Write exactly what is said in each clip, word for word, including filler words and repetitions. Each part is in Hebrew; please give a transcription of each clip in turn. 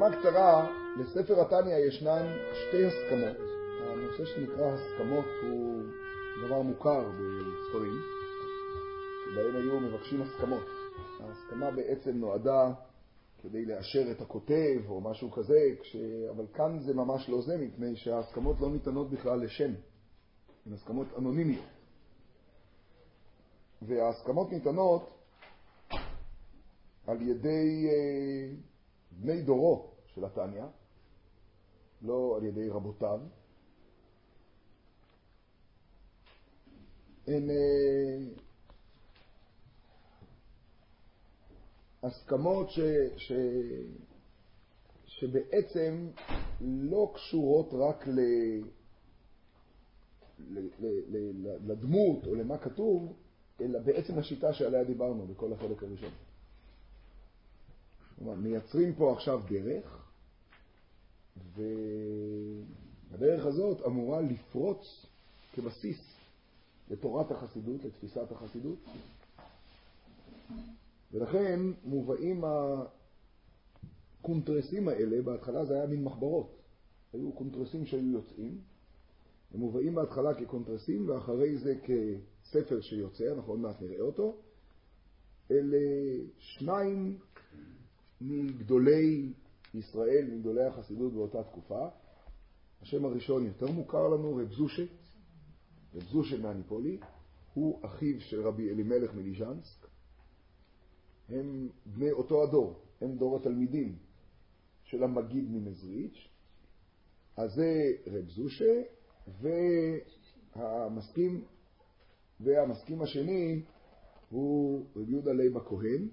הקדמה קצרה, לספר התניא ישנן שתי הסכמות. הנושא שנקרא הסכמות הוא דבר מוכר בספרים, שבהם היו מבקשים הסכמות. ההסכמה בעצם נועדה כדי לאשר את הכותב או משהו כזה, כש... אבל כאן זה ממש לא זה, מפני שההסכמות לא ניתנות בכלל לשם, הן הסכמות אנונימיות. וההסכמות ניתנות על ידי אה, בני דורו של התניא, לא על ידי רבותיו. הן אה, הסכמות ש, ש, שבעצם לא קשורות רק ל, ל, ל, ל, לדמות או למה כתוב, אלא בעצם השיטה שעליה דיברנו בכל החלק הראשון. מייצרים פה עכשיו דרך, והדרך הזאת אמורה לפרוץ כבסיס לתורת החסידות, לתפיסת החסידות, ולכן מובאים הקונטרסים האלה. בהתחלה זה היה מין מחברות, היו קונטרסים שהיו יוצאים, הם מובאים בהתחלה כקונטרסים, ואחרי זה כספר שיוצא, אנחנו עוד מעט נראה אותו. אלה שניים מגדולי ישראל, מגדולי החסידות באותה תקופה. השם הראשון יותר מוכר לנו, רב זושה, רב זושה מהניפולי, הוא אחיו של רבי אלימלך מליז'נסק. הם בני אותו הדור, הם דור התלמידים של המגיד ממזריץ'. אז זה רב זושה, והמסכים, והמסכים השני הוא רב יהודה לייב הכהן.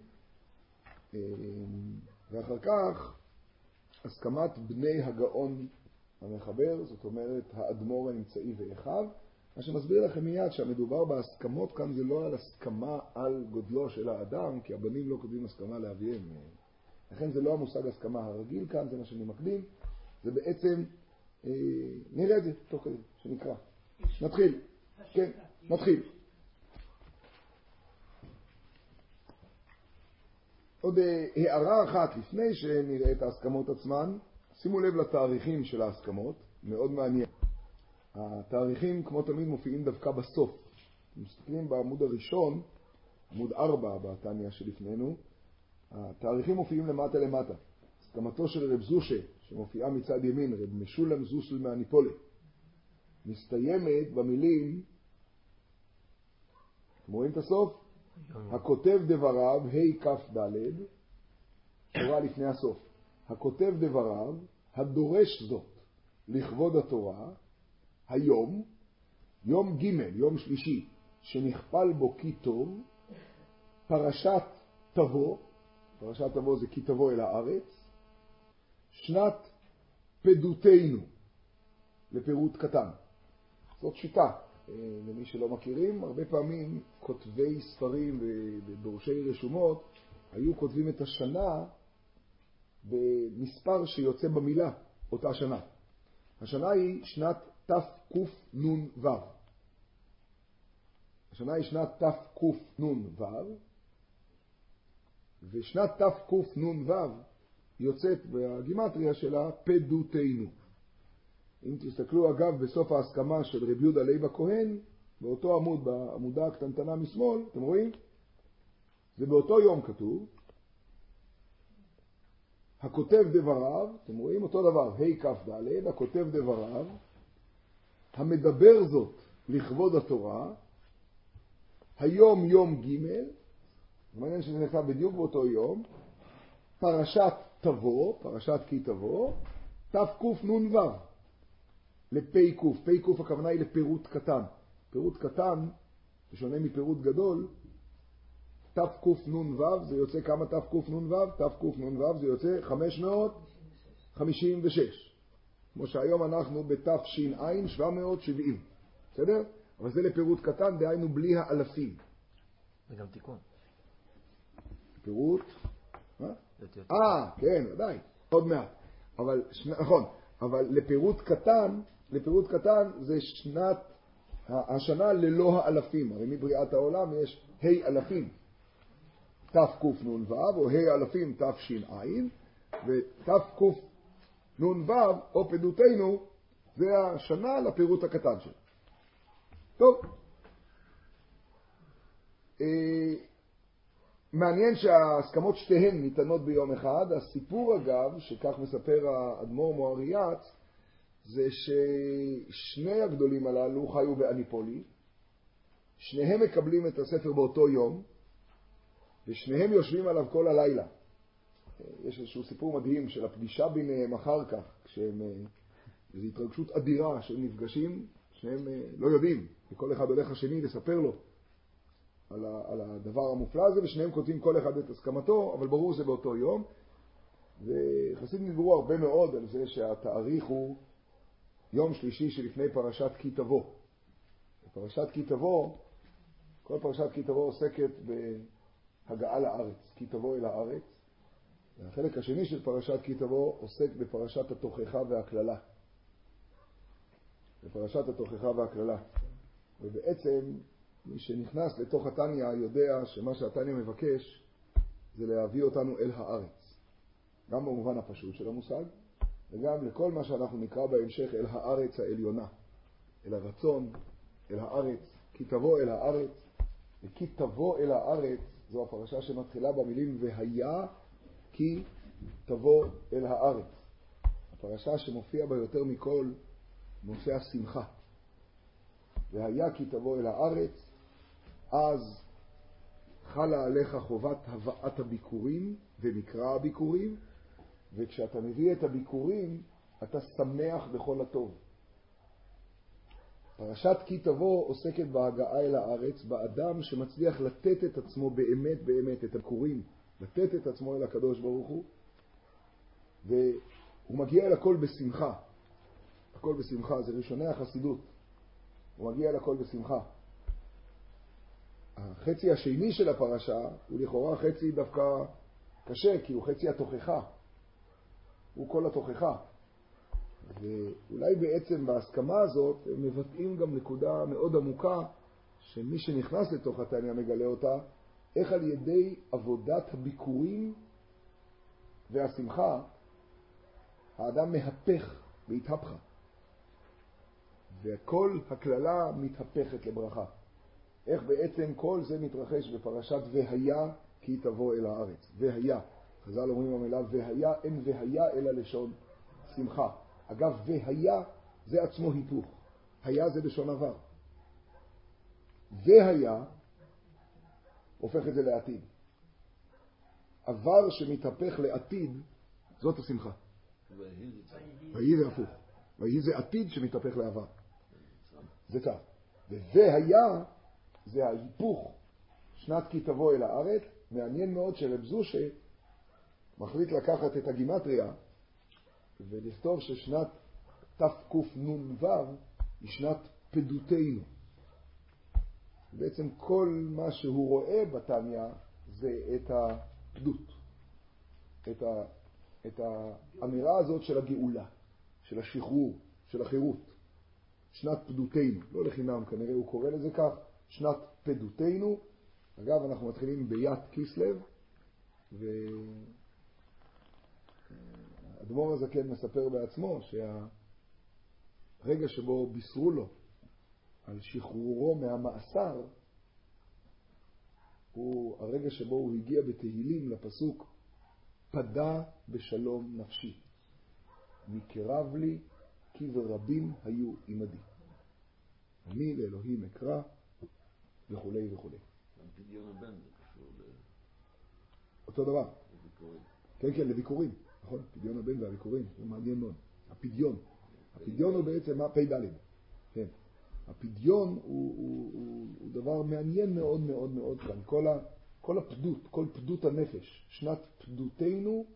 ואחר כך הסכמת בני הגאון המחבר, זאת אומרת האדמו"ר האמצעי ואחיו. מה שמסביר לכם מיד שהמדובר בהסכמות כאן זה לא על הסכמה על גודלו של האדם, כי הבנים לא כותבים הסכמה לאביהם, לכן זה לא המושג הסכמה הרגיל כאן, זה מה שאני מקדים. זה בעצם אה, נראה את זה תוך כדי שנקרא. נתחיל. כן, נתחיל. עוד הערה אחת לפני שנראה את ההסכמות עצמן. שימו לב לתאריכים של ההסכמות, מאוד מעניין. התאריכים כמו תמיד מופיעים דווקא בסוף. מסתכלים בעמוד הראשון, עמוד ארבע בתניא שלפנינו, התאריכים מופיעים למטה למטה. הסכמתו של רב זושה, שמופיעה מצד ימין, רב משולם זוסל מהניפולי, מסתיימת במילים, אתם רואים את הסוף? הכותב דבריו, ה' כף ד', תורה לפני הסוף. הכותב דבריו, הדורש זאת לכבוד התורה, היום, יום ג', יום שלישי, שנכפל בו כי טוב, פרשת תבוא, פרשת תבוא זה כי תבוא אל הארץ, שנת פדותנו, לפירוט קטן. זאת שיטה. למי שלא מכירים, הרבה פעמים כותבי ספרים ודורשי רשומות היו כותבים את השנה במספר שיוצא במילה אותה שנה. השנה היא שנת תקנ"ו. השנה היא שנת תקנ"ו, ושנת תקנ"ו יוצאת בגימטריה שלה פדותנו. אם תסתכלו אגב בסוף ההסכמה של רב יהודה לייב הכהן, באותו עמוד, בעמודה הקטנטנה משמאל, אתם רואים? זה באותו יום כתוב, הכותב דבריו, אתם רואים אותו דבר, ה' כף ד', הכותב דבריו, המדבר זאת לכבוד התורה, היום יום ג', מעניין שזה נכתב בדיוק באותו יום, פרשת תבוא, פרשת כי תבוא, תקנ"ו. לפי קוף, פי קוף הכוונה היא לפירוט קטן. פירוט קטן, בשונה מפירוט גדול, תקנ"ו זה יוצא כמה תקנ"ו? תקנ"ו זה יוצא חמש מאות חמישים ושש. כמו שהיום אנחנו בתש"ע שבע מאות שבעים. בסדר? אבל זה לפירוט קטן, דהיינו בלי האלפים. זה גם תיקון. פירוט? אה, כן, ודאי. עוד מעט. אבל, נכון. אבל לפירוט קטן, לפירוט קטן זה שנת, השנה ללא האלפים. הרי מבריאת העולם יש ה' אלפים תקנ"ו או ה' אלפים תש"ע, ותקנ"ו או פדותינו זה השנה לפירוט הקטן שלו. טוב, אה, מעניין שההסכמות שתיהן ניתנות ביום אחד. הסיפור אגב, שכך מספר האדמו"ר מוהרי"ץ, זה ששני הגדולים הללו חיו באניפולי, שניהם מקבלים את הספר באותו יום, ושניהם יושבים עליו כל הלילה. יש איזשהו סיפור מדהים של הפגישה ביניהם אחר כך, כשהם, זו התרגשות אדירה שהם נפגשים, שניהם לא יודעים, וכל אחד הולך השני לספר לו על, ה, על הדבר המופלא הזה, ושניהם כותבים כל אחד את הסכמתו, אבל ברור זה באותו יום. וחסידים דיברו הרבה מאוד על זה שהתאריך הוא יום שלישי שלפני פרשת כי תבוא. פרשת כי תבוא, כל פרשת כי תבוא עוסקת בהגעה לארץ, כי תבוא אל הארץ. והחלק השני של פרשת כי תבוא עוסק בפרשת התוכחה והכללה. בפרשת התוכחה והכללה. ובעצם מי שנכנס לתוך התניה יודע שמה שהתניה מבקש זה להביא אותנו אל הארץ. גם במובן הפשוט של המושג, וגם לכל מה שאנחנו נקרא בהמשך אל הארץ העליונה. אל הרצון, אל הארץ, כי תבוא אל הארץ. וכי תבוא אל הארץ זו הפרשה שמתחילה במילים והיה כי תבוא אל הארץ. הפרשה שמופיע בה יותר מכל נושא השמחה. והיה כי תבוא אל הארץ, אז חלה עליך חובת הבאת הביקורים ומקרא הביקורים, וכשאתה מביא את הביקורים אתה שמח בכל הטוב. פרשת כי תבוא עוסקת בהגעה אל הארץ, באדם שמצליח לתת את עצמו באמת באמת, את הביקורים, לתת את עצמו אל הקדוש ברוך הוא, והוא מגיע אל הכל בשמחה. הכל בשמחה, זה ראשוני החסידות. הוא מגיע אל הכל בשמחה. החצי השני של הפרשה הוא לכאורה חצי דווקא קשה, כי הוא חצי התוכחה. הוא כל התוכחה. ואולי בעצם בהסכמה הזאת הם מבטאים גם נקודה מאוד עמוקה, שמי שנכנס לתוך התניה מגלה אותה, איך על ידי עבודת הביקורים והשמחה, האדם מהפך בהתהפכה. וכל הכללה מתהפכת לברכה. איך בעצם כל זה מתרחש בפרשת והיה כי תבוא אל הארץ. והיה. חז"ל אומרים במילה והיה, אין והיה אלא לשון שמחה. אגב, והיה זה עצמו היפוך. היה זה לשון עבר. והיה הופך את זה לעתיד. עבר שמתהפך לעתיד, זאת השמחה. ויהי זה הפוך. ויהי זה עתיד שמתהפך לעבר. זה כך. והיה זה ההיפוך. שנת כי תבוא אל הארץ. מעניין מאוד שרב זושה מחליט לקחת את הגימטריה ולכתוב ששנת תקנ"ו היא שנת פדותינו. בעצם כל מה שהוא רואה בתניה זה את הפדות, את, ה, את האמירה הזאת של הגאולה, של השחרור, של החירות. שנת פדותינו, לא לחינם, כנראה הוא קורא לזה כך, שנת פדותינו. אגב, אנחנו מתחילים בי"ת כסלו, והאדמו"ר הזקן מספר בעצמו שהרגע שבו בישרו לו על שחרורו מהמאסר, הוא הרגע שבו הוא הגיע בתהילים לפסוק פדה בשלום נפשי, מקרב לי כי ורבים היו עמדי, אני לאלוהים אקרא וכולי וכולי. פדיון הבן זה קשור ל... אותו דבר. לביקורים. כן, כן, לביקורים. נכון, פדיון הבן והביקורים, זה מעניין מאוד. הפדיון. הפדיון הוא בעצם פי ד'. כן. הפדיון הוא, הוא, הוא, הוא דבר מעניין מאוד מאוד מאוד כאן. כל, ה, כל הפדות, כל פדות הנפש. שנת פדותינו,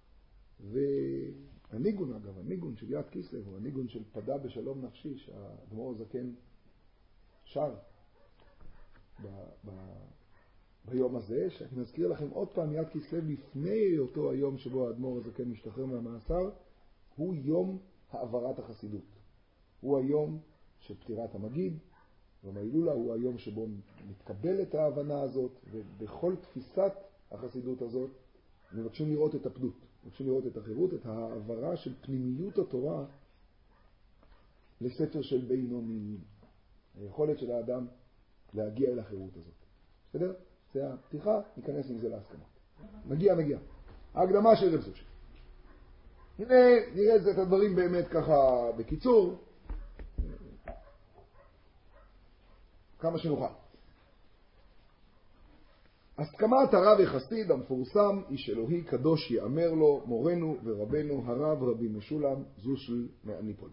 והניגון אגב, הניגון של י"ת כסלו, הוא הניגון של פדה בשלום נפשי, שהאדמו"ר הזקן שר ב, ב, ביום הזה, שאני מזכיר לכם עוד פעם, י"ת כסלו לפני אותו היום שבו האדמו"ר הזקן משתחרר מהמאסר, הוא יום העברת החסידות. הוא היום של פטירת המגיד, יום ההילולה הוא היום שבו מתקבלת ההבנה הזאת, ובכל תפיסת החסידות הזאת, מבקשים לראות את הפדות, מבקשים לראות את החירות, את העברה של פנימיות התורה לספר של בינוניים. היכולת של האדם להגיע אל החירות הזאת. בסדר? זה הפתיחה, ניכנס עם זה להסכמות. נגיע, נגיע. ההקדמה של רב זושה. הנה, נראה את הדברים באמת ככה בקיצור, כמה שנוכל. הסכמת הרב החסיד המפורסם, איש אלוהי קדוש יאמר לו, מורנו ורבנו הרב רבי משולם זושל מאניפולי.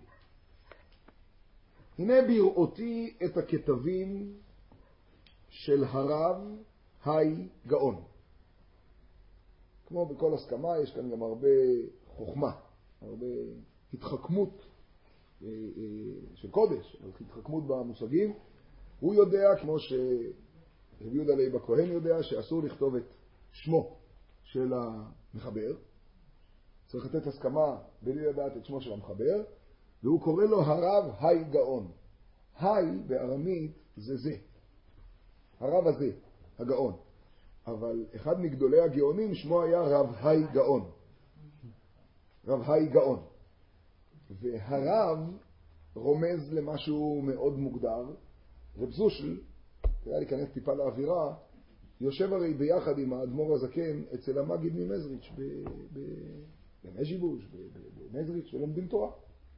הנה בראותי את הכתבים של הרב היי גאון. כמו בכל הסכמה יש כאן גם הרבה חוכמה, הרבה התחכמות של קודש, התחכמות במושגים. הוא יודע, כמו שרבי יהודה לייב הכהן יודע, שאסור לכתוב את שמו של המחבר. צריך לתת הסכמה בלי לדעת את שמו של המחבר, והוא קורא לו הרב היי גאון. היי בארמית זה זה. הרב הזה, הגאון. אבל אחד מגדולי הגאונים שמו היה רב היי גאון. רב היי גאון. והרב רומז למשהו מאוד מוגדר. רב זושל, כדאי להיכנס טיפה לאווירה, יושב הרי ביחד עם האדמו"ר הזקן אצל המגיד ממזריץ' במז'יבוש, במזריץ', ולומדים תורה.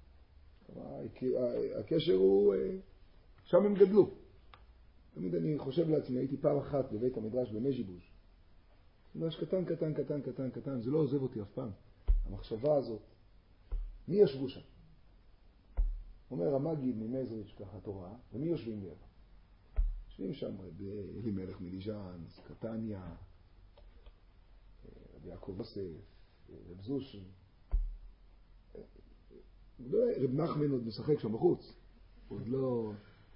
הקשר הוא, שם הם גדלו. תמיד אני חושב לעצמי, הייתי פעם אחת בבית המדרש במז'יבוש. מדרש קטן, קטן, קטן, קטן, קטן, זה לא עוזב אותי אף פעם. המחשבה הזאת, מי ישבו שם? אומר המגיד ממזריץ' ככה תורה, ומי יושבים ליד? יושבים שם רבי אלימלך מליז'אנס, קטניה, רבי יעקב יוסף, רב זושל. רב נחמן עוד משחק שם בחוץ. עוד לא...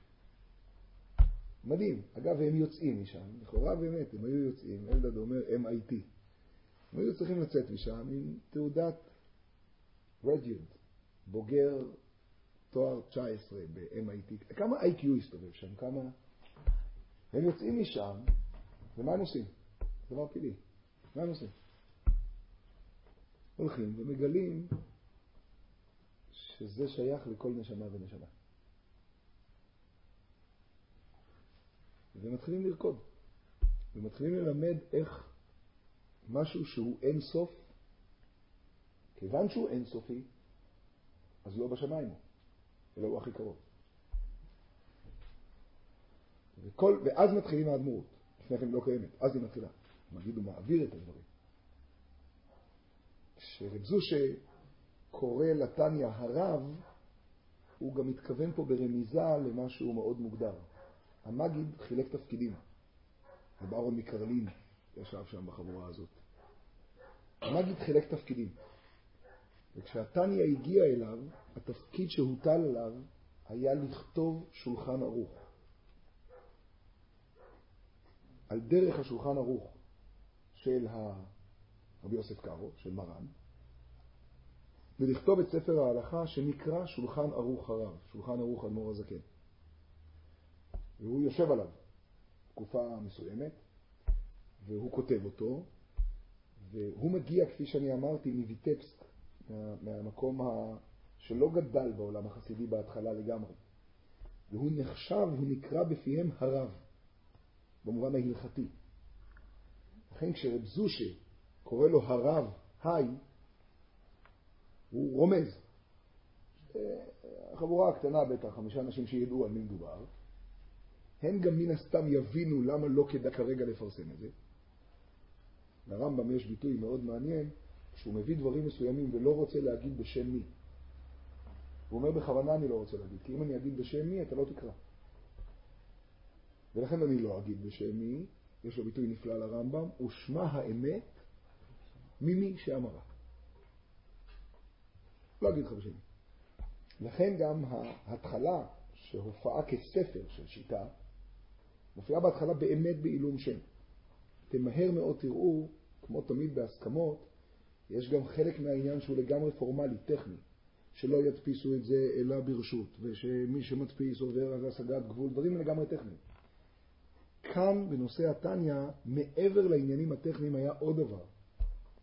מדהים. אגב, הם יוצאים משם. לכאורה באמת, הם היו יוצאים. אלדד אומר אם איי טי. הם היו צריכים לצאת משם עם תעודת רדיוד, בוגר תואר תשע עשרה ב-אם איי טי. כמה איי קיו הסתובב שם? כמה? הם יוצאים משם, ומה הם עושים? זה דבר פלאי. מה הם עושים? הולכים ומגלים שזה שייך לכל נשמה ונשמה. ומתחילים לרקוד. ומתחילים ללמד איך משהו שהוא אין סוף, כיוון שהוא אין סופי, אז לא בשמיים הוא, אלא הוא הכי קרוב. וכל, ואז מתחילים האדמו"רות. לפני כן לא קיימת, אז היא מתחילה. מגיד הוא מעביר את הדברים. כשרב זושה קורא לתניא הרב, הוא גם מתכוון פה ברמיזה למשהו מאוד מוגדר. המגיד חילק תפקידים. ובארון מקרלין ישב שם בחבורה הזאת. המגיד חילק תפקידים. וכשהתניא הגיע אליו, התפקיד שהוטל עליו היה לכתוב שולחן ערוך. על דרך השולחן ערוך של רבי יוסף קארו, של מרן, ולכתוב את ספר ההלכה שנקרא שולחן ערוך הרב, שולחן ערוך אדמו"ר הזקן. והוא יושב עליו תקופה מסוימת, והוא כותב אותו, והוא מגיע, כפי שאני אמרתי, מויטבסק, מה, מהמקום ה... שלא גדל בעולם החסידי בהתחלה לגמרי. והוא נחשב, הוא נקרא בפיהם הרב, במובן ההלכתי. לכן כשרב זושה קורא לו הרב, היי, הוא רומז. החבורה הקטנה בטח, חמישה אנשים שידעו על מי מדובר, הם גם מן הסתם יבינו למה לא כדאי כרגע לפרסם את זה. לרמב"ם יש ביטוי מאוד מעניין, שהוא מביא דברים מסוימים ולא רוצה להגיד בשם מי. הוא אומר בכוונה אני לא רוצה להגיד, כי אם אני אגיד בשם מי אתה לא תקרא. ולכן אני לא אגיד בשם מי, יש לו ביטוי נפלא לרמב"ם, ושמה האמת ממי שאמרה. לא אגיד לך בשם מי. לכן גם ההתחלה שהופעה כספר של שיטה, מופיעה בהתחלה באמת בעילום שם. אתם מהר מאוד תראו, כמו תמיד בהסכמות, יש גם חלק מהעניין שהוא לגמרי פורמלי, טכני, שלא ידפיסו את זה אלא ברשות, ושמי שמדפיס עובר על השגת גבול, דברים לגמרי טכניים. כאן בנושא התניא, מעבר לעניינים הטכניים היה עוד דבר.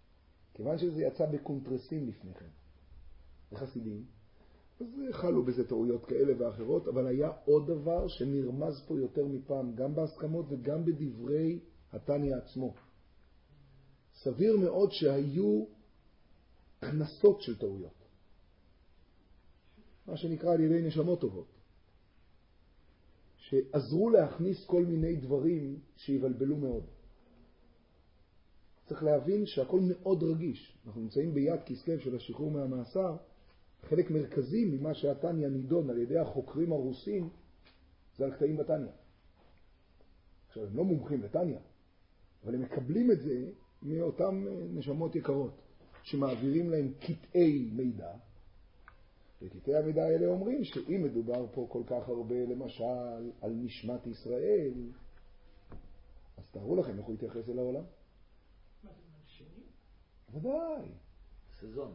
כיוון שזה יצא בקונטרסים לפני כן, לחסידים, אז חלו בזה טעויות כאלה ואחרות, אבל היה עוד דבר שנרמז פה יותר מפעם, גם בהסכמות וגם בדברי התניא עצמו. סביר מאוד שהיו כנסות של טעויות, מה שנקרא על ידי נשמות טובות, שעזרו להכניס כל מיני דברים שיבלבלו מאוד. צריך להבין שהכל מאוד רגיש. אנחנו נמצאים ביד כסלו של השחרור מהמאסר. חלק מרכזי ממה שהתניא נידון על ידי החוקרים הרוסים זה על קטעים בתניא. עכשיו, הם לא מומחים לתניא, אבל הם מקבלים את זה מאותם נשמות יקרות שמעבירים להם קטעי מידע. וקטעי המידע האלה אומרים שאם מדובר פה כל כך הרבה למשל על נשמת ישראל, אז תארו לכם איך הוא יתייחס אל העולם. מה זה מלשינים? ודאי. סזון.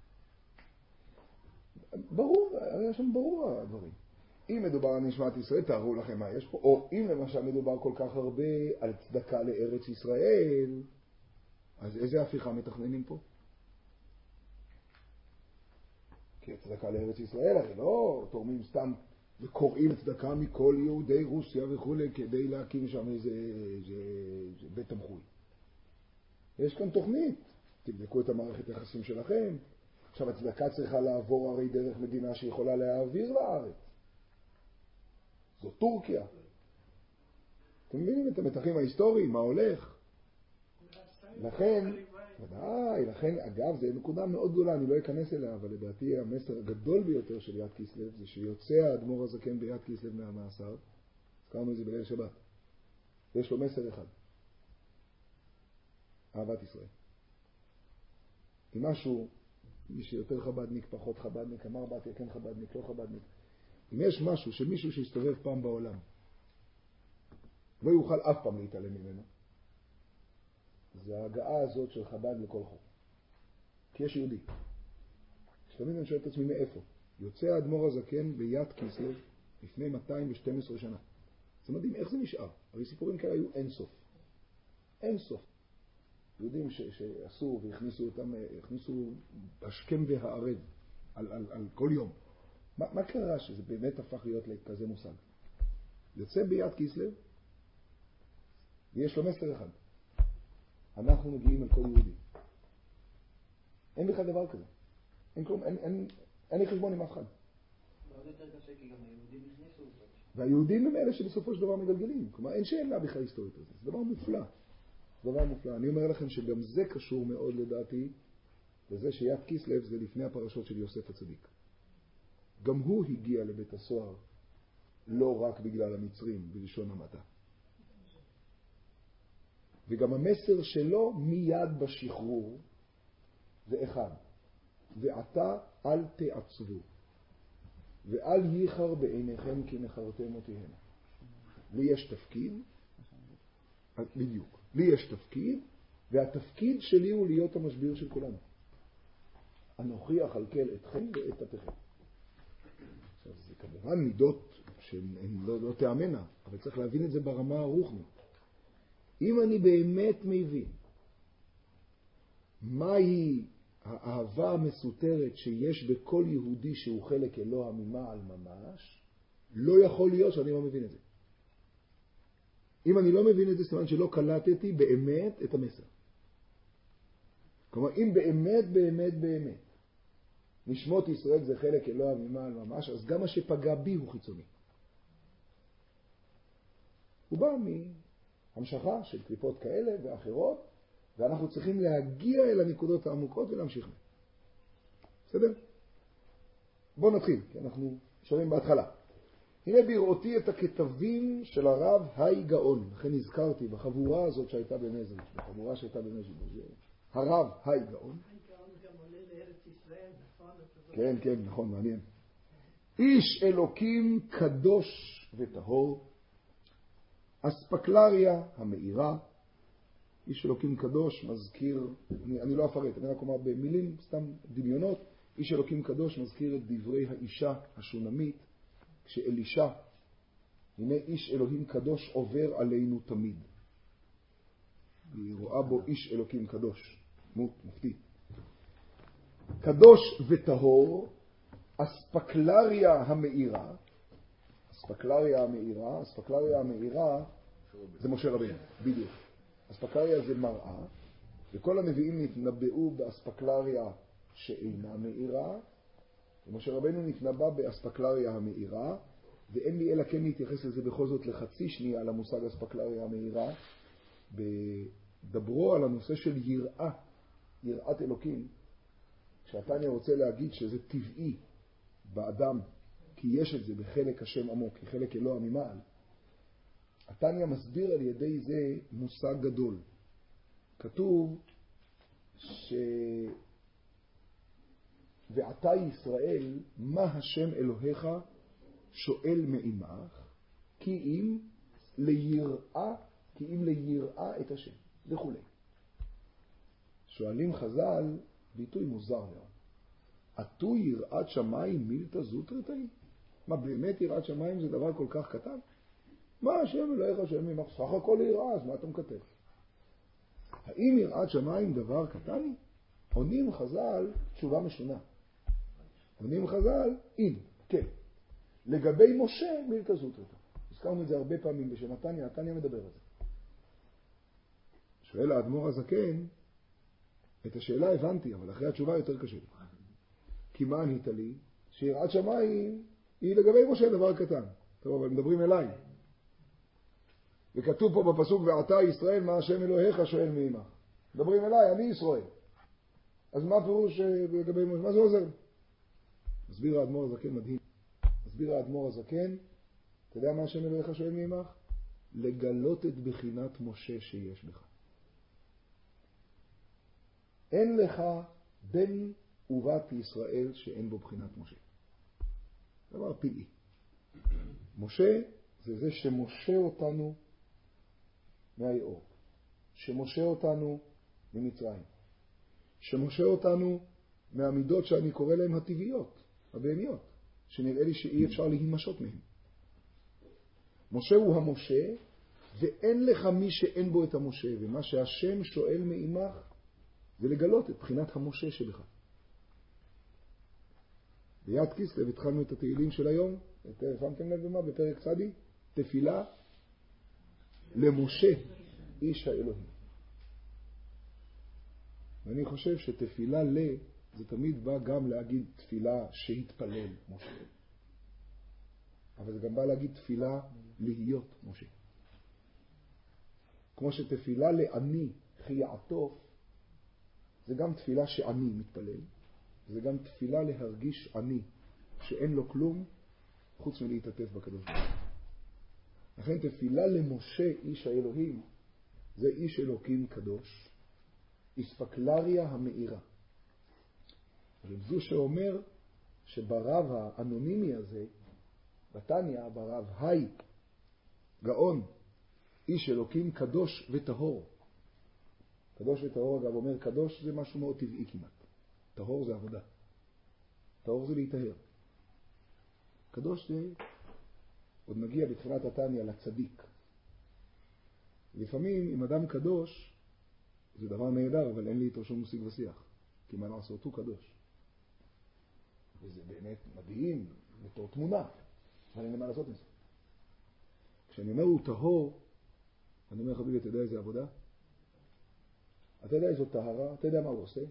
ברור, היה שם ברור הדברים. אם מדובר על נשמת ישראל, תארו לכם מה יש פה. או אם למשל מדובר כל כך הרבה על צדקה לארץ ישראל, אז איזה הפיכה מתכננים פה? כי הצדקה לארץ ישראל, הרי לא תורמים סתם וקוראים צדקה מכל יהודי רוסיה וכו' כדי להקים שם איזה, איזה, איזה בית תמחוי. יש כאן תוכנית, תבדקו את המערכת היחסים שלכם. עכשיו הצדקה צריכה לעבור הרי דרך מדינה שיכולה להעביר לארץ. זו טורקיה. אתם מבינים את המתחים ההיסטוריים, מה הולך? לכן, ודאי, לכן, אגב, זה נקודה מאוד גדולה, אני לא אכנס אליה, אבל לדעתי המסר הגדול ביותר של יד כסלו זה שיוצא האדמו"ר הזקן ביד כסלו מהמאסר, הזכרנו את זה בליל שבת. יש לו מסר אחד. אהבת ישראל. אם משהו, מי שיותר חבדניק, פחות חבדניק, אמר באתי, כן חבדניק, לא חבדניק. אם יש משהו שמישהו שיסתובב פעם בעולם, לא יוכל אף פעם להתעלם ממנו, זה ההגעה הזאת של חב"ד לכל חור. כי יש יהודי. שתמיד אני שואל את עצמי מאיפה. יוצא האדמו"ר הזקן ביד כסלו לפני מאתיים ושתים עשרה שנה. זה מדהים, איך זה נשאר? הרי סיפורים כאלה היו אין סוף. אין סוף. יהודים ש- שעשו והכניסו אותם, הכניסו השכם והערב על, על, על כל יום. מה, מה קרה שזה באמת הפך להיות לכזה מושג? יוצא ביד כסלו ויש לו מסר אחד. אנחנו מגיעים על כל יהודי. אין בכלל דבר כזה. אין כלום, אין, אין, אין לי חשבון עם אף אחד. מאוד יותר קשה כי גם היהודים הכניסו אותו. והיהודים הם אלה שבסופו של דבר מגלגלים. כלומר, אין שאלה בכלל היסטורית הזה. זה דבר מופלא. זה דבר מופלא. אני אומר לכם שגם זה קשור מאוד לדעתי, לזה שיד כסלו זה לפני הפרשות של יוסף הצדיק. גם הוא הגיע לבית הסוהר לא רק בגלל המצרים, בלשון המעטה. וגם המסר שלו מיד בשחרור זה אחד. ועתה אל תעצבו, ואל ייחר בעיניכם כי נחרתם אותיהם. לי יש תפקיד, בדיוק, לי יש תפקיד, והתפקיד שלי הוא להיות המשביר של כולנו. אנוכי אכלכל אתכם ואת אתכם. עכשיו זה כמובן מידות שהן לא, לא תאמנה, אבל צריך להבין את זה ברמה הרוחנית. אם אני באמת מבין מהי האהבה המסותרת שיש בכל יהודי שהוא חלק אלוה ממעל ממש, לא יכול להיות שאני לא מבין את זה. אם אני לא מבין את זה, סימן שלא קלטתי באמת את המסר. כלומר, אם באמת, באמת, באמת, נשמות ישראל זה חלק אלוה ממעל ממש, אז גם מה שפגע בי הוא חיצוני. הוא בא מהמשכה של קליפות כאלה ואחרות, ואנחנו צריכים להגיע אל הנקודות העמוקות ולהמשיך. בסדר? בואו נתחיל, כי אנחנו שומעים בהתחלה. הנה בראותי את הכתבים של הרב היי גאון. לכן הזכרתי בחבורה הזאת שהייתה במזריץ', בחבורה שהייתה במזריץ', הרב היי גאון. היי גאון גם עולה לארץ ישראל, נכון? כן, כן, נכון, מעניין. איש אלוקים קדוש וטהור, אספקלריה המאירה. איש אלוקים קדוש מזכיר, אני, אני לא אפרט, אני רק אומר במילים, סתם דמיונות. איש אלוקים קדוש מזכיר את דברי האישה השונמית, כשאלישה, הנה איש אלוהים קדוש עובר עלינו תמיד. היא רואה בו איש אלוקים קדוש, דמות מופתית. קדוש וטהור, אספקלריה המאירה, אספקלריה המאירה, אספקלריה המאירה זה משה רבנו, בדיוק. אספקלריה זה מראה, וכל הנביאים נתנבאו באספקלריה שאינה מאירה, ומשה רבנו נתנבא באספקלריה המאירה, ואין לי אלא כן להתייחס לזה בכל זאת לחצי שנייה על המושג אספקלריה המאירה, בדברו על הנושא של יראה, יראת אלוקים. כשהתניא רוצה להגיד שזה טבעי באדם, כי יש את זה בחלק השם עמוק, כי חלק אלוה ממעל, התניא מסביר על ידי זה מושג גדול. כתוב ש... ועתה ישראל, מה השם אלוהיך שואל מעמך, כי אם ליראה, כי אם ליראה את השם, וכו'. שואלים חז"ל, ביטוי מוזר מאוד. עתו יראת שמיים מילתא זוטרתא? מה, באמת יראת שמיים זה דבר כל כך קטן? מה השם אלוהיך שואל מעמך? סך הכל יראה, אז מה אתה מכתב? האם יראת שמיים דבר קטן? עונים חז"ל תשובה משונה. עונים חז"ל, אם, כן. לגבי משה, מילתא זוטרתא. הזכרנו את זה הרבה פעמים בשם התניא, התניא מדבר על זה. שואל האדמו"ר הזקן, את השאלה הבנתי, אבל אחרי התשובה יותר קשה. כי מה ענית לי? שיראת שמיים היא לגבי משה דבר קטן. טוב, אבל מדברים אליי. וכתוב פה בפסוק, ועתה ישראל, מה השם אלוהיך שואל מעמך. מדברים אליי, אני ישראל. אז מה פירוש לגבי משה? מה זה עוזר? מסביר האדמו"ר הזקן מדהים. מסביר האדמו"ר הזקן, אתה יודע מה השם אלוהיך שואל מעמך? לגלות את בחינת משה שיש בך. אין לך בן ובת ישראל שאין בו בחינת משה. דבר פלאי. משה זה זה שמשה אותנו מהיאור, שמשה אותנו ממצרים, שמשה אותנו מהמידות שאני קורא להן הטבעיות, הבהמיות, שנראה לי שאי אפשר להימשות מהן. משה הוא המשה, ואין לך מי שאין בו את המשה, ומה שהשם שואל מעמך זה לגלות את בחינת המשה שבך. ביד כיסלב התחלנו את התהילים של היום, שמתם לב במה? בפרק צדי, תפילה למשה איש האלוהים. ואני חושב שתפילה ל זה תמיד בא גם להגיד תפילה שהתפלל משה, אבל זה גם בא להגיד תפילה להיות משה. כמו שתפילה לעני חי יעטוף זה גם תפילה שעני מתפלל, זה גם תפילה להרגיש עני שאין לו כלום חוץ מלהתעטף בקדוש ברוך הוא. לכן תפילה למשה איש האלוהים זה איש אלוקים קדוש, אספקלריה המאירה. זו שאומר שברב האנונימי הזה, בתניא, ברב היי גאון, איש אלוקים קדוש וטהור. קדוש וטהור אגב אומר, קדוש זה משהו מאוד טבעי כמעט. טהור זה עבודה. טהור זה להיטהר. קדוש זה, עוד נגיע בתחילת התניא לצדיק. לפעמים אם אדם קדוש, זה דבר נהדר, אבל אין לי איתו שום מוסיק ושיח. כי מה לעשות, הוא קדוש. וזה באמת מדהים, בתור תמונה. אבל אין לי מה לעשות עם זה. כשאני אומר הוא טהור, אני אומר חביבי, אתה יודע איזה עבודה? אתה יודע איזו טהרה? אתה יודע מה הוא עושה?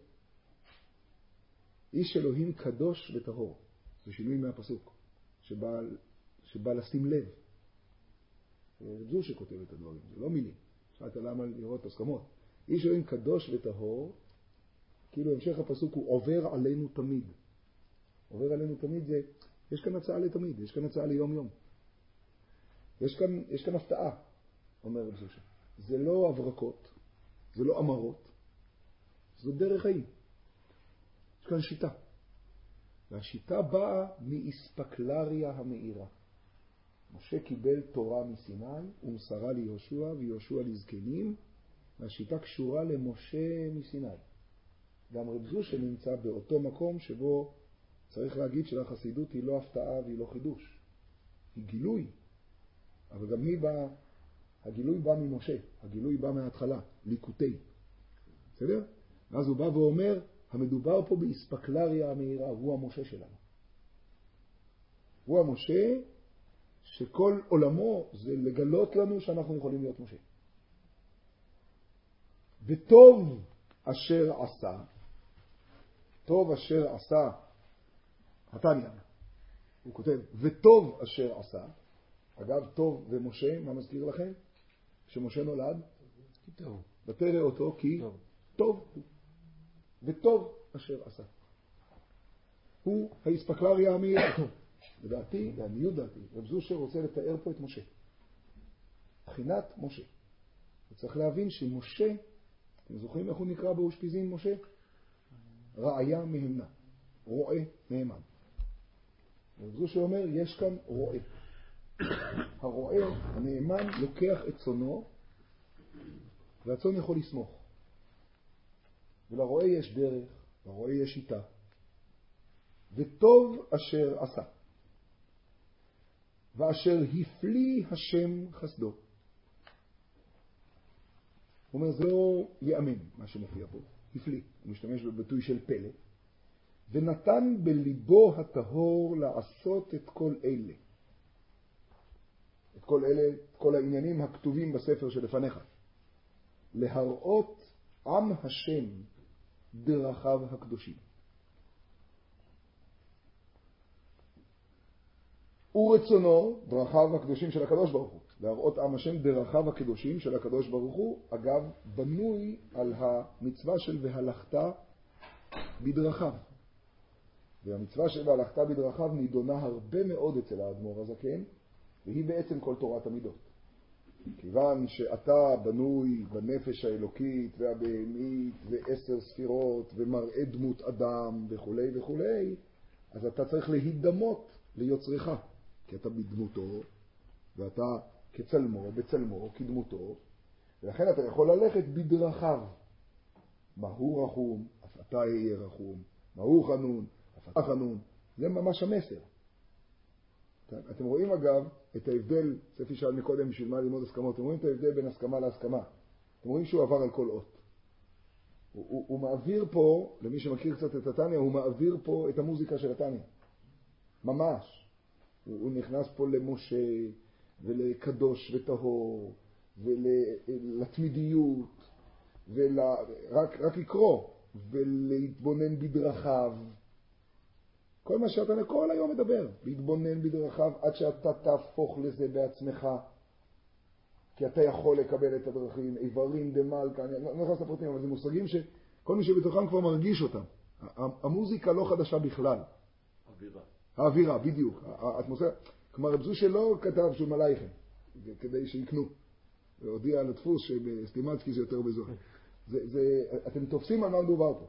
איש אלוהים קדוש וטהור. זה שינוי מהפסוק, שבא, שבא לשים לב. זו שכותב את הדברים, זה לא מילים. שאלת למה לראות הסכמות. איש אלוהים קדוש וטהור, כאילו המשך הפסוק הוא עובר עלינו תמיד. עובר עלינו תמיד זה, יש כאן הצעה לתמיד, יש כאן הצעה ליום יום. יש כאן, יש כאן הפתעה, אומר רב זושה. זה לא הברקות, זה לא אמרות, זו דרך חיים. יש כאן שיטה. והשיטה באה מאספקלריה המאירה. משה קיבל תורה מסיני ומסרה ליהושע ויהושע לזקנים, והשיטה קשורה למשה מסיני. גם רב זושה נמצא באותו מקום שבו צריך להגיד שהחסידות היא לא הפתעה והיא לא חידוש. היא גילוי. אבל גם היא באה, הגילוי בא ממשה, הגילוי בא מההתחלה, ליקוטי. בסדר? ואז הוא בא ואומר, המדובר פה באספקלריה המהירה, הוא המשה שלנו. הוא המשה שכל עולמו זה לגלות לנו שאנחנו יכולים להיות משה. וטוב אשר עשה, טוב אשר עשה, התניא, הוא כותב, וטוב אשר עשה, אגב, טוב ומשה, מה מזכיר לכם? כשמשה נולד, טוב. ותראה אותו כי טוב. טוב הוא, וטוב אשר עשה. הוא האספקלריה המהירה. לדעתי, לעניות דעתי, רב זושר רוצה לתאר פה את משה. בחינת משה. וצריך להבין שמשה, אתם זוכרים איך הוא נקרא באושפיזין משה? רעיה מהמנה, רועה מהמן. רב זושר אומר, יש כאן רועה. הרועה, הנאמן, לוקח את צונו, והצון יכול לסמוך. ולרועה יש דרך, לרועה יש שיטה. וטוב אשר עשה. ואשר הפליא השם חסדו. הוא אומר, זה לא יאמן מה שמופיע פה. הפליא, הוא משתמש בביטוי של פלא. ונתן בליבו הטהור לעשות את כל אלה. את כל אלה, את כל העניינים הכתובים בספר שלפניך. להראות עם השם דרכיו הקדושים. ורצונו, דרכיו הקדושים של הקדוש ברוך הוא. להראות עם השם דרכיו הקדושים של הקדוש ברוך הוא, אגב, בנוי על המצווה של והלכת בדרכיו. והמצווה של והלכת בדרכיו נידונה הרבה מאוד אצל האדמו"ר הזקן, והיא בעצם כל תורת המידות. כיוון שאתה בנוי בנפש האלוקית והבהמית ועשר ספירות ומראה דמות אדם וכו' וכו', אז אתה צריך להידמות ליוצרך, כי אתה בדמותו ואתה כצלמו, בצלמו, כדמותו, ולכן אתה יכול ללכת בדרכיו. מהו רחום, אף אתה יהיה רחום, מהו חנון, אף אתה חנון. זה ממש המסר. אתם רואים אגב את ההבדל, ספי שאל מקודם בשביל מה ללמוד הסכמות, אתם רואים את ההבדל בין הסכמה להסכמה. אתם רואים שהוא עבר על כל אות. הוא, הוא, הוא מעביר פה, למי שמכיר קצת את התניא, הוא מעביר פה את המוזיקה של התניא. ממש. הוא, הוא נכנס פה למשה ולקדוש וטהור ולתמידיות ורק רק לקרוא ולהתבונן בדרכיו. כל מה שאתה כל היום מדבר, להתבונן בדרכיו עד שאתה תהפוך לזה בעצמך, כי אתה יכול לקבל את הדרכים, איברים דמלכה, אני לא נכנס לפרטים, אבל זה מושגים שכל מי שבתוכם כבר מרגיש אותם. המוזיקה לא חדשה בכלל. אווירה. האווירה, בדיוק. האטמוספירה. כלומר, רב זושר לא כתב שהוא מלאיכם, כדי שיקנו. והודיע על הדפוס שבסטימצקי זה יותר בזול. זה, זה, אתם תופסים על מה מדובר פה.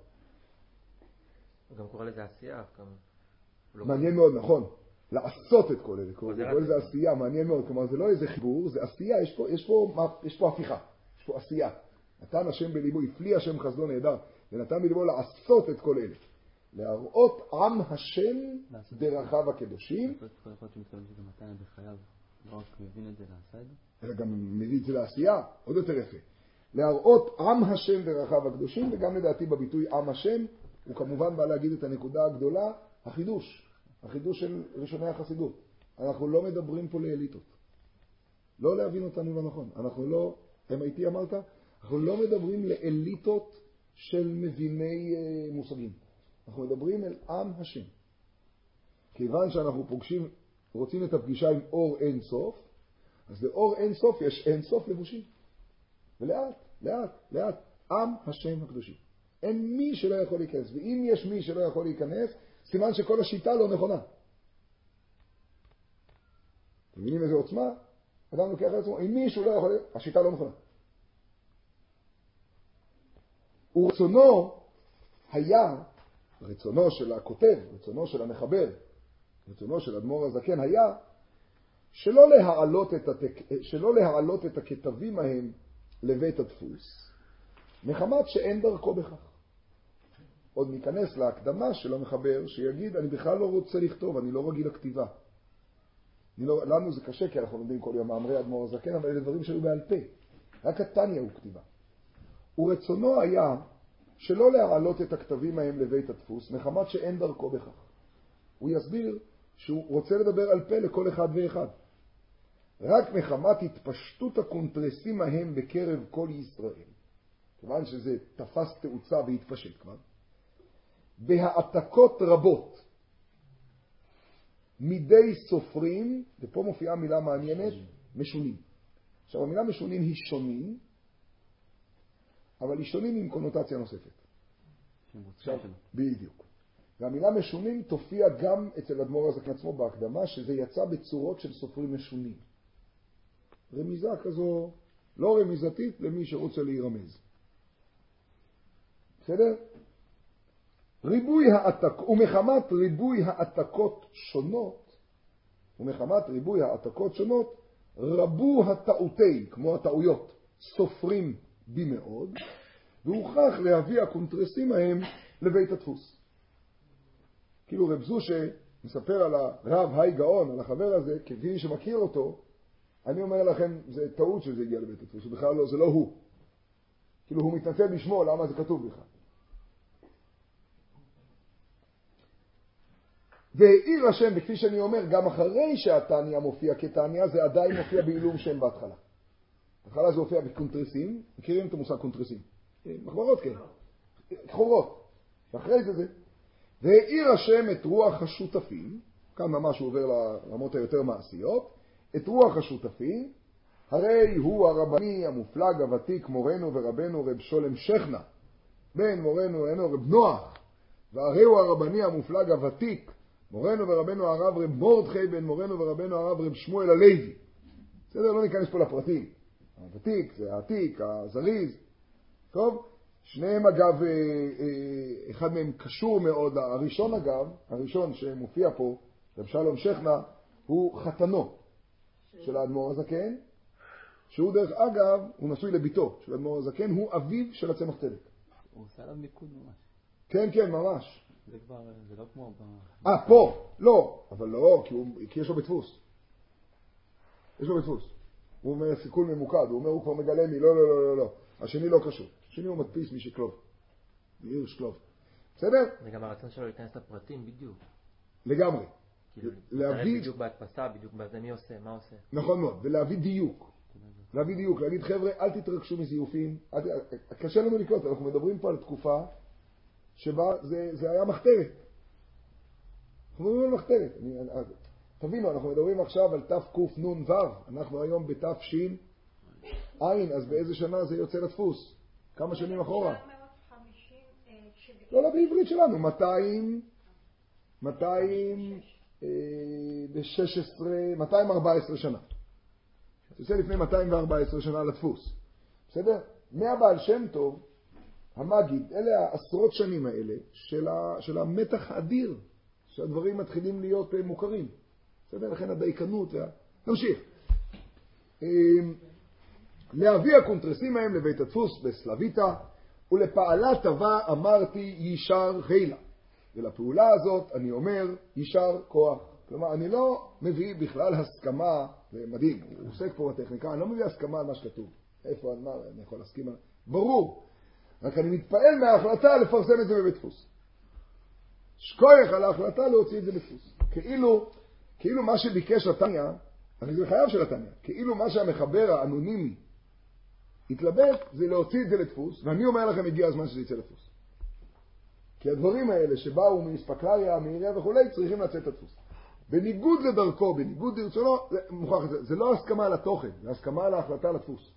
הוא גם קורא לזה עשייה. מעניין מאוד, נכון. לעשות את כל אלה. קורא לזה עשייה, מעניין מאוד. כלומר, זה לא איזה חיבור, זה עשייה. יש פה, יש פה, יש פה הפיכה. יש פה עשייה. נתן השם בליבו, הפליא השם חסדו נהדר, ונתן בליבו לעשות את כל אלה. להראות עם השם דרכיו הקדושים. יכול להיות שמתכוון שזה מתן בחייו, לא רק מבין את זה, לעשה את זה? אלא גם מביא את זה לעשייה, עוד יותר יפה. להראות עם השם דרכיו הקדושים, וגם לדעתי בביטוי עם השם, הוא כמובן בא להגיד את הנקודה הגדולה, החידוש, החידוש של ראשוני החסידות. אנחנו לא מדברים פה לאליטות. לא להבין אותנו לא נכון. אנחנו לא, הם הייתי אמרת, אנחנו לא מדברים לאליטות של מביני uh, מושגים. אנחנו מדברים אל עם השם. כיוון שאנחנו פוגשים, רוצים את הפגישה עם אור אין סוף, אז לאור אין סוף יש אין סוף לבושים. ולאט, לאט, לאט, עם השם הקדושים. אין מי שלא יכול להיכנס. ואם יש מי שלא יכול להיכנס, סימן שכל השיטה לא נכונה. אתם מבינים איזה עוצמה? אדם לוקח על עצמו, אם מישהו לא יכול, השיטה לא נכונה. ורצונו היה, רצונו של הכותב, רצונו של המחבר, רצונו של אדמו"ר הזקן היה, שלא להעלות את, התק... שלא להעלות את הכתבים ההם לבית הדפוס, מחמת שאין דרכו בכך. עוד ניכנס להקדמה של המחבר שיגיד, אני בכלל לא רוצה לכתוב, אני לא רגיל לכתיבה. לא, לנו זה קשה כי אנחנו לומדים כל יום מאמרי אדמו"ר הזקן, אבל אלה דברים שהיו בעל פה. רק התניא הוא כתיבה. ורצונו היה שלא להעלות את הכתבים ההם לבית הדפוס, מחמת שאין דרכו בכך. הוא יסביר שהוא רוצה לדבר על פה לכל אחד ואחד. רק מחמת התפשטות הקונטרסים ההם בקרב כל ישראל, כיוון שזה תפס תאוצה והתפשט כבר, בהעתקות רבות מידי סופרים, ופה מופיעה מילה מעניינת, משונים. עכשיו המילה משונים היא שונים, אבל היא שונים עם קונוטציה נוספת. עכשיו, בדיוק. והמילה משונים תופיע גם אצל אדמו"ר הזקן עצמו בהקדמה, שזה יצא בצורות של סופרים משונים. רמיזה כזו, לא רמיזתית למי שרוצה להירמז. בסדר? ריבוי העתק, ומחמת ריבוי העתקות שונות, ומחמת ריבוי העתקות שונות, רבו הטעותי, כמו הטעויות, סופרים במאוד, והוכרח להביא הקונטרסים ההם לבית הדפוס. כאילו רב זושה מספר על הרב היי גאון, על החבר הזה, כפי שמכיר אותו, אני אומר לכם, זה טעות שזה הגיע לבית הדפוס, ובכלל לא, זה לא הוא. כאילו הוא מתנצל בשמו, למה זה כתוב בכלל. והעיר השם, וכפי שאני אומר, גם אחרי שהתניה מופיע כתניה, זה עדיין מופיע בעילום שם בהתחלה. בהתחלה זה מופיע בקונטרסים, מכירים את המושג קונטרסים? מחברות כן, חוברות. ואחרי זה זה. והעיר השם את רוח השותפים, כאן ממש הוא עובר לרמות היותר מעשיות, את רוח השותפים, הרי הוא הרבני המופלג הוותיק מורנו ורבנו רב שולם שכנה, בן מורנו ורבנו רב נוח, והרי הוא הרבני המופלג הוותיק, מורנו ורבנו הרב רב מורדכי, בן מורנו ורבנו הרב רב שמואל הלוי. בסדר, לא ניכנס פה לפרטים. הוותיק, זה העתיק, הזריז. טוב, שניהם אגב, אחד מהם קשור מאוד, הראשון אגב, הראשון שמופיע פה, רב שלום שכנה, הוא חתנו של האדמו"ר הזקן, שהוא דרך אגב, הוא נשוי לביתו של האדמו"ר הזקן, הוא אביו של הצמח צדק. הוא עושה עליו מיקוד ממש. כן, כן, ממש. זה כבר, זה לא כמו... אה, פה, לא, אבל לא, כי, הוא, כי יש לו בדפוס. יש לו בדפוס. הוא אומר סיכול ממוקד, הוא אומר הוא כבר מגלה לי, לא, לא, לא, לא, לא. השני לא קשור. השני הוא מדפיס משקלוב. מאיר שקלוב. בסדר? זה גם הרצון שלו להיכנס לפרטים בדיוק. לגמרי. כאילו, להביא... בדיוק בהדפסה, בדיוק בזה מי עושה, מה עושה. נכון מאוד, ולהביא דיוק. להביא דיוק, להגיד חבר'ה, אל תתרגשו מזיופים. אל... קשה לנו לקלוט, אנחנו מדברים פה על תקופה שבה זה, זה היה מחתרת. אנחנו מדברים על מחתרת. אני, אני, תבינו, אנחנו מדברים עכשיו על תף קוף נון ור. אנחנו היום בתף שין עין, אז באיזה שנה זה יוצא לדפוס? כמה שנים אחורה? לא, לא, בעברית שלנו. מאתיים, מאתיים ושש עשרה, מאתיים וארבע עשרה שנה. זה יוצא לפני מאתיים וארבע עשרה שנה לדפוס. בסדר? מהבעל שם טוב, המגיד, אלה העשרות שנים האלה של, ה, של המתח האדיר, שהדברים מתחילים להיות מוכרים. בסדר? לכן הדייקנות וה... נמשיך. להביא הקונטרסים מהם לבית הדפוס בסלוויטה, ולפעלה טובה אמרתי יישר חילה. ולפעולה הזאת אני אומר יישר כוח. כלומר, אני לא מביא בכלל הסכמה, זה מדהים, הוא עוסק פה בטכניקה, אני לא מביא הסכמה על מה שכתוב. איפה, על מה, אני יכול להסכים על... ברור. רק אני מתפעל מההחלטה לפרסם את זה בבית דפוס. שכוח על ההחלטה להוציא את זה בדפוס. כאילו, כאילו מה שביקש התניה, הרי זה חייב של התניה, כאילו מה שהמחבר האנונימי התלבט זה להוציא את זה לדפוס, ואני אומר לכם הגיע הזמן שזה יצא לדפוס. כי הדברים האלה שבאו מספקלריה, מעיריה וכו' צריכים לצאת לדפוס. בניגוד לדרכו, בניגוד לרצונו, זה מוכרח את זה. זה לא הסכמה על התוכן, זה הסכמה על ההחלטה לדפוס.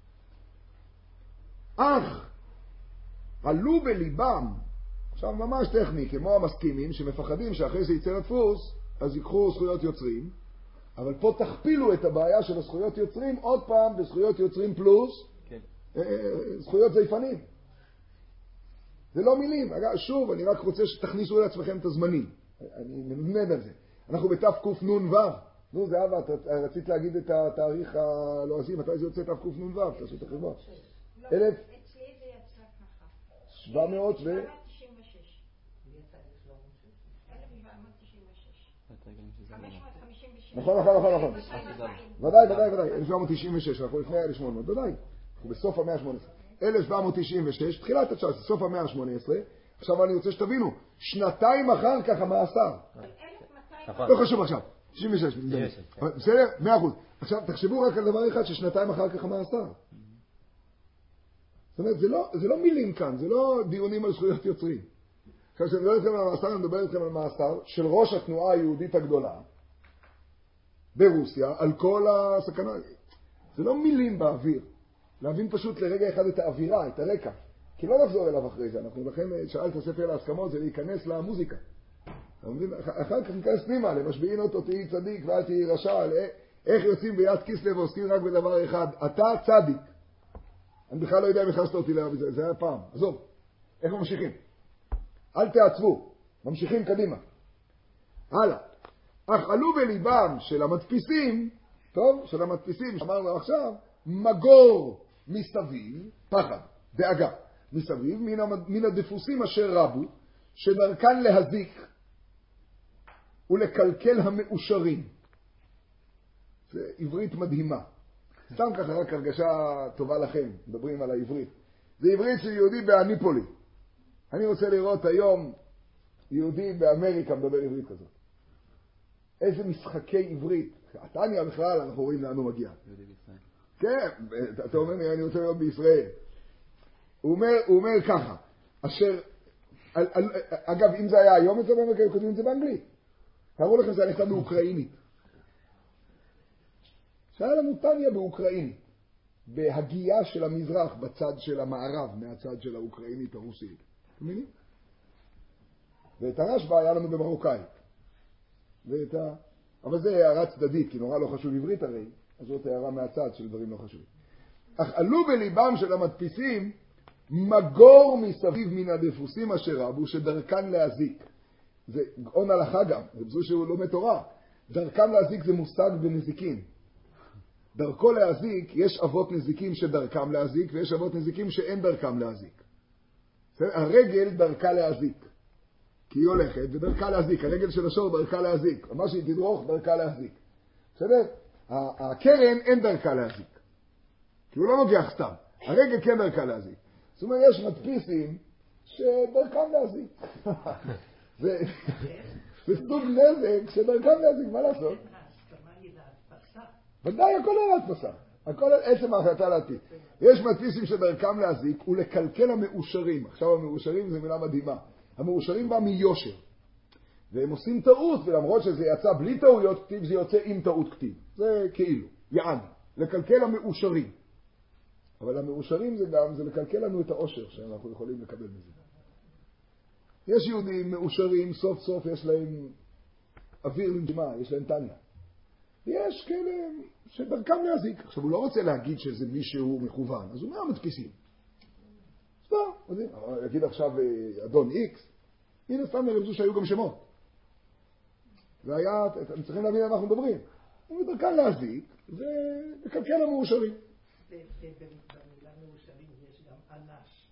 אך עלו בליבם, עכשיו ממש טכני, כמו המסכימים שמפחדים שאחרי זה יצא לדפוס, אז ייקחו זכויות יוצרים, אבל פה תכפילו את הבעיה של הזכויות יוצרים עוד פעם בזכויות יוצרים פלוס כן. זכויות זייפנים. זה לא מילים. אגב, שוב, אני רק רוצה שתכניסו לעצמכם את הזמנים. אני מנדנד על זה. אנחנו בתף קוף נון וו. נו, זה אבא, רצית להגיד את התאריך הלועזי, מתי זה יוצא תף קוף נון וו? תעשו את החשבון. אלף שבע מאות ו... נכון, נכון, נכון, נכון. ודאי, ודאי, ודאי. אלף שבע מאות תשעים ושש, אנחנו לפני אלף שמונה מאות, ודאי. אנחנו בסוף המאה ה-שמונה עשרה. אלף שבע מאות תשעים ושש, תחילת ה-תשע עשרה, סוף המאה ה-שמונה עשרה. עכשיו אני רוצה שתבינו, שנתיים אחר כך המאסר. לא חשוב עכשיו, תשעים ושש. בסדר? מאה אחוז. עכשיו תחשבו רק על דבר אחד, ששנתיים אחר כך המאסר. זאת אומרת, זה לא, זה לא מילים כאן, זה לא דיונים על זכויות יוצרים. עכשיו, כשאני מדבר אתכם על מאסר, אני מדבר אתכם על מאסר של ראש התנועה היהודית הגדולה ברוסיה, על כל הסכנה. זה לא מילים באוויר. להבין פשוט לרגע אחד את האווירה, את הרקע. כי לא נחזור אליו אחרי זה. אנחנו לכן שאלת הספר להסכמות, זה להיכנס למוזיקה. אחר כך ניכנס פנימה, למשביעין אותו תהי צדיק ואל תהי רשע. איך יוצאים ביד כיסלב ועוסקים רק בדבר אחד? אתה צדיק. אני בכלל לא יודע אם הכנסת אותי לרב זה, זה היה פעם. עזוב, איך ממשיכים? אל תעצבו, ממשיכים קדימה. הלאה. אך עלו בליבם של המדפיסים, טוב, של המדפיסים, שאמרנו עכשיו, מגור מסביב, פחד, דאגה, מסביב, מן, המד... מן הדפוסים אשר רבו, שדרכן להזיק ולקלקל המאושרים. זה עברית מדהימה. סתם ככה רק הרגשה טובה לכם, מדברים על העברית. זה עברית של יהודי באניפולי. אני רוצה לראות היום יהודי באמריקה מדבר עברית כזאת. איזה משחקי עברית. התניה בכלל, אנחנו רואים לאן הוא מגיע. יהודי בישראל. כן, אתה אומר לי, אני רוצה לראות בישראל. הוא אומר, הוא אומר ככה, אשר, על, על, אגב, אם זה היה היום אצלנו באמריקה, הם כותבים את זה באנגלית. תראו לכם, זה נכתב באוקראינית. שהיה לנו תניה באוקראינית, בהגייה של המזרח בצד של המערב, מהצד של האוקראינית הרוסית. אתם מבינים? ואת הרשב"א היה לנו במרוקאית. ואת ה... אבל זה הערה צדדית, כי נורא לא חשוב עברית הרי, אז זאת הערה מהצד של דברים לא חשובים. אך עלו בליבם של המדפיסים מגור מסביב מן הדפוסים אשר רבו, שדרכן להזיק. זה גאון הלכה גם, זה שהוא לא מתורה. דרכם להזיק זה מושג בנזיקין. דרכו להזיק, יש אבות נזיקים שדרכם להזיק, ויש אבות נזיקים שאין דרכם להזיק. הרגל דרכה להזיק, כי היא הולכת ודרכה להזיק. הרגל של השור דרכה להזיק, מה שהיא תדרוך דרכה להזיק. בסדר? הקרן אין דרכה להזיק, כי הוא לא נוגח סתם. הרגל כן דרכה להזיק. זאת אומרת, יש מדפיסים שדרכם להזיק. זה סוג נזק שדרכם להזיק, מה לעשות? ודאי, הכל אין הדפסה. הכל עצם ההחלטה להטיל. יש מדפיסים שדרכם להזיק ולקלקל המאושרים. עכשיו המאושרים זה מילה מדהימה. המאושרים בא מיושר. והם עושים טעות, ולמרות שזה יצא בלי טעויות כתיב, זה יוצא עם טעות כתיב. זה כאילו, יעד. לקלקל המאושרים. אבל המאושרים זה גם, זה לקלקל לנו את האושר שאנחנו יכולים לקבל מזה. יש יהודים מאושרים, סוף סוף יש להם אוויר לנשימה, יש להם תניה. יש כאלה שדרכם להזיק. עכשיו, הוא לא רוצה להגיד שזה מישהו מכוון, אז הוא אומר מדפיסים. סתם, אז הוא יגיד עכשיו אדון איקס, הנה סתם נרמזו שהיו גם שמות. והיה, אתם צריכים להבין על מה אנחנו מדברים. הוא דרכם להזיק, ולקלקל המאושרים. במילה מאושרים יש גם אנש,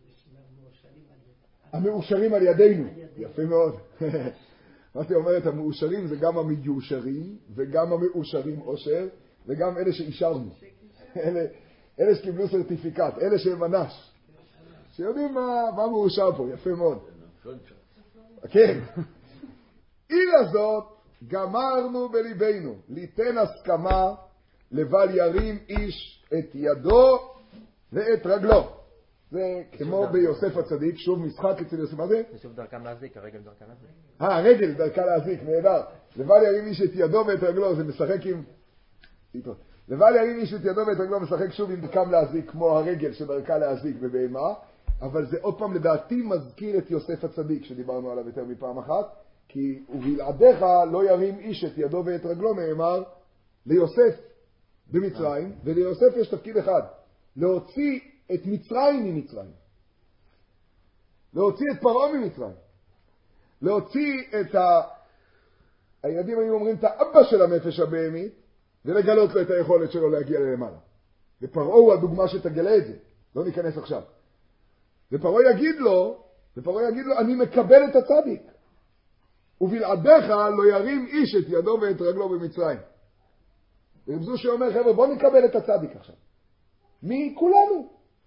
המאושרים על ידינו. יפה מאוד. מה שאתה אומרת, המאושרים זה גם המיושרים, וגם המאושרים אושר, וגם אלה שאישרנו. אלה, אלה שקיבלו סרטיפיקט, אלה שהם אנש. שיודעים מה, מה מאושר פה, יפה מאוד. כן. אילה זאת, גמרנו בליבנו, ליתן הסכמה, לבל ירים איש את ידו ואת רגלו. זה כמו ביוסף הצדיק, שוב משחק אצל יוסף, מה זה? זה שוב דרכם להזיק, הרגל דרכם להזיק. אה, הרגל דרכה להזיק, נהדר. לבל ירים איש את ידו ואת רגלו, זה משחק עם... לבל ירים איש את ידו ואת רגלו, משחק שוב עם דרכם להזיק, כמו הרגל שדרכה להזיק בבהמה, אבל זה עוד פעם לדעתי מזכיר את יוסף הצדיק, שדיברנו עליו יותר מפעם אחת, כי ובלעדיך לא ירים איש את ידו ואת רגלו, נאמר ליוסף במצרים, וליוסף יש תפקיד אחד, להוציא את מצרים ממצרים. להוציא את פרעה ממצרים. להוציא את ה... הילדים היו אומרים את האבא של הנפש הבהמית, ולגלות לו את היכולת שלו להגיע למעלה. ופרעה הוא הדוגמה שתגלה את זה. לא ניכנס עכשיו. ופרעה יגיד לו, ופרעה יגיד לו, אני מקבל את הצדיק. ובלעדיך לא ירים איש את ידו ואת רגלו במצרים. ורב זושי אומר, חבר'ה, בוא נקבל את הצדיק עכשיו. מי? כולנו.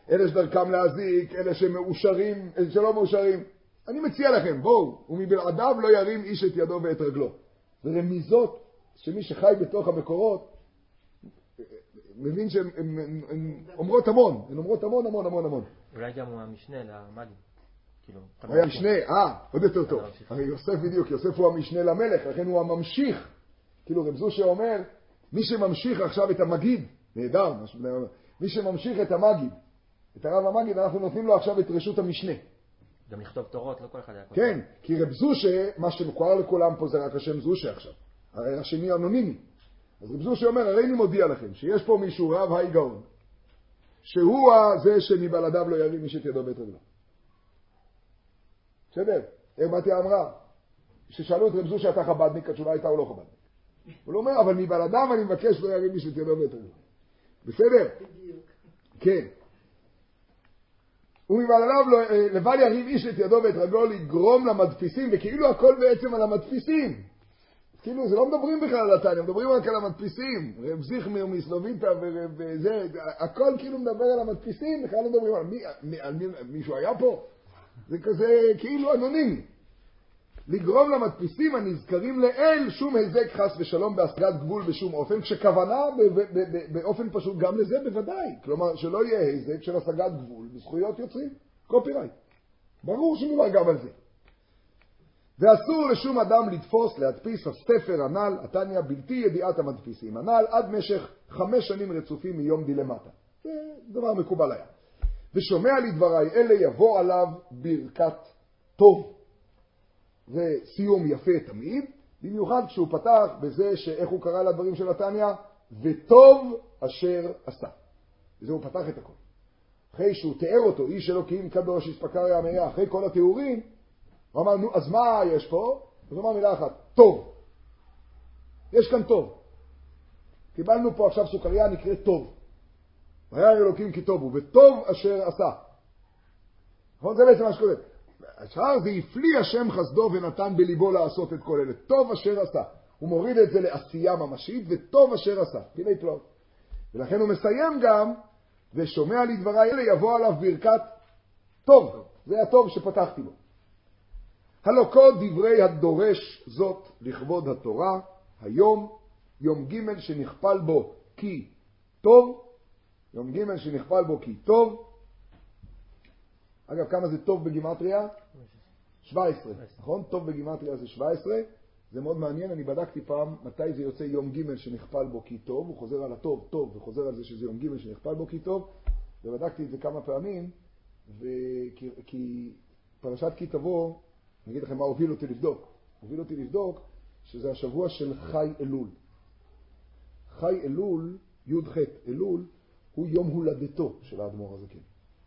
אלה שדרכם להזיק, אלה שמאושרים, אלה שלא מאושרים. אני מציע לכם, בואו, ומבלעדיו לא ירים איש את ידו ואת רגלו. זה רמיזות שמי שחי בתוך המקורות, מבין שהן אומרות המון, הן אומרות המון המון המון המון. אולי גם הוא המשנה למגיד. כאילו, היה משנה, אה, עוד יותר טוב. הרי יוסף בדיוק, יוסף הוא המשנה למלך, לכן הוא הממשיך. כאילו רב זושה אומר, מי שממשיך עכשיו את המגיד, נהדר, מי שממשיך את המגיד, את הרב המגיד, אנחנו נותנים לו עכשיו את רשות המשנה. גם לכתוב תורות, לא כל אחד היה כותב. כן, כי רב זושה, מה שמוכר לכולם פה זה רק השם זושה עכשיו. הרי השני אנונימי. אז רב זושה אומר, הרי אני מודיע לכם, שיש פה מישהו רב היי גאון, שהוא זה שמבלעדיו לא ירים איש את ידו ואת רגלו. בסדר? איך בתיה אמרה? ששאלו את רב זושה, אתה חבדניק, התשובה הייתה הוא לא חבדניק. הוא לא אומר, אבל מבלעדיו אני מבקש לא ירים איש את ידו ואת רגלו. בסדר? בדיוק. כן. ומבלעדיו לא, לבל ירים איש את ידו ואת רגלו לגרום למדפיסים, וכאילו הכל בעצם על המדפיסים. כאילו, זה לא מדברים בכלל על התניא, מדברים רק על המדפיסים. רב זיכמר מסלוביטה וזה, הכל כאילו מדבר על המדפיסים, בכלל לא מדברים על מי, מי, על מי, מישהו היה פה. זה כזה כאילו אנונימי. לגרום למדפיסים הנזכרים לאל שום היזק חס ושלום בהשגת גבול בשום אופן, כשכוונה באופן פשוט גם לזה בוודאי. כלומר, שלא יהיה היזק של השגת גבול בזכויות יוצרים, קופירייט. ברור שמדובר גם על זה. ואסור לשום אדם לתפוס, להדפיס הספר הנ"ל, התניא, בלתי ידיעת המדפיסים הנ"ל, עד משך חמש שנים רצופים מיום דילמטה. זה דבר מקובל היה. ושומע לדבריי אלה יבוא עליו ברכת טוב. זה סיום יפה תמיד, במיוחד כשהוא פתח בזה שאיך הוא קרא לדברים של התניא, וטוב אשר עשה. וזה הוא פתח את הכל. אחרי שהוא תיאר אותו, איש אלוקים קדוש, הספקר ימיה, אחרי כל התיאורים, הוא אמר, נו, אז מה יש פה? אז הוא אמר מילה אחת, טוב. יש כאן טוב. קיבלנו פה עכשיו סוכריה נקראת טוב. היה אלוקים כי טוב הוא, וטוב אשר עשה. נכון? זה בעצם מה שקורה. השאר זה הפליא השם חסדו ונתן בליבו לעשות את כל אלה. טוב אשר עשה. הוא מוריד את זה לעשייה ממשית, וטוב אשר עשה. פילי פלאות. ולכן הוא מסיים גם, ושומע לדבריי אלה יבוא עליו ברכת טוב. זה הטוב שפתחתי בו. הלא כה דברי הדורש זאת לכבוד התורה, היום, יום ג' שנכפל בו כי טוב, יום ג' שנכפל בו כי טוב. אגב, כמה זה טוב בגימטריה? שבע עשרה, נכון? טוב בגימטריה זה שבע עשרה. זה מאוד מעניין, אני בדקתי פעם מתי זה יוצא יום ג' שנכפל בו כי טוב, הוא חוזר על הטוב, טוב, וחוזר על זה שזה יום ג' שנכפל בו כי טוב, ובדקתי את זה כמה פעמים, וכי, כי פרשת כי תבוא, אני אגיד לכם מה הוביל אותי לבדוק. הוביל אותי לבדוק שזה השבוע של חי אלול. חי אלול, י' ח' אלול, הוא יום הולדתו של האדמו"ר הזקן.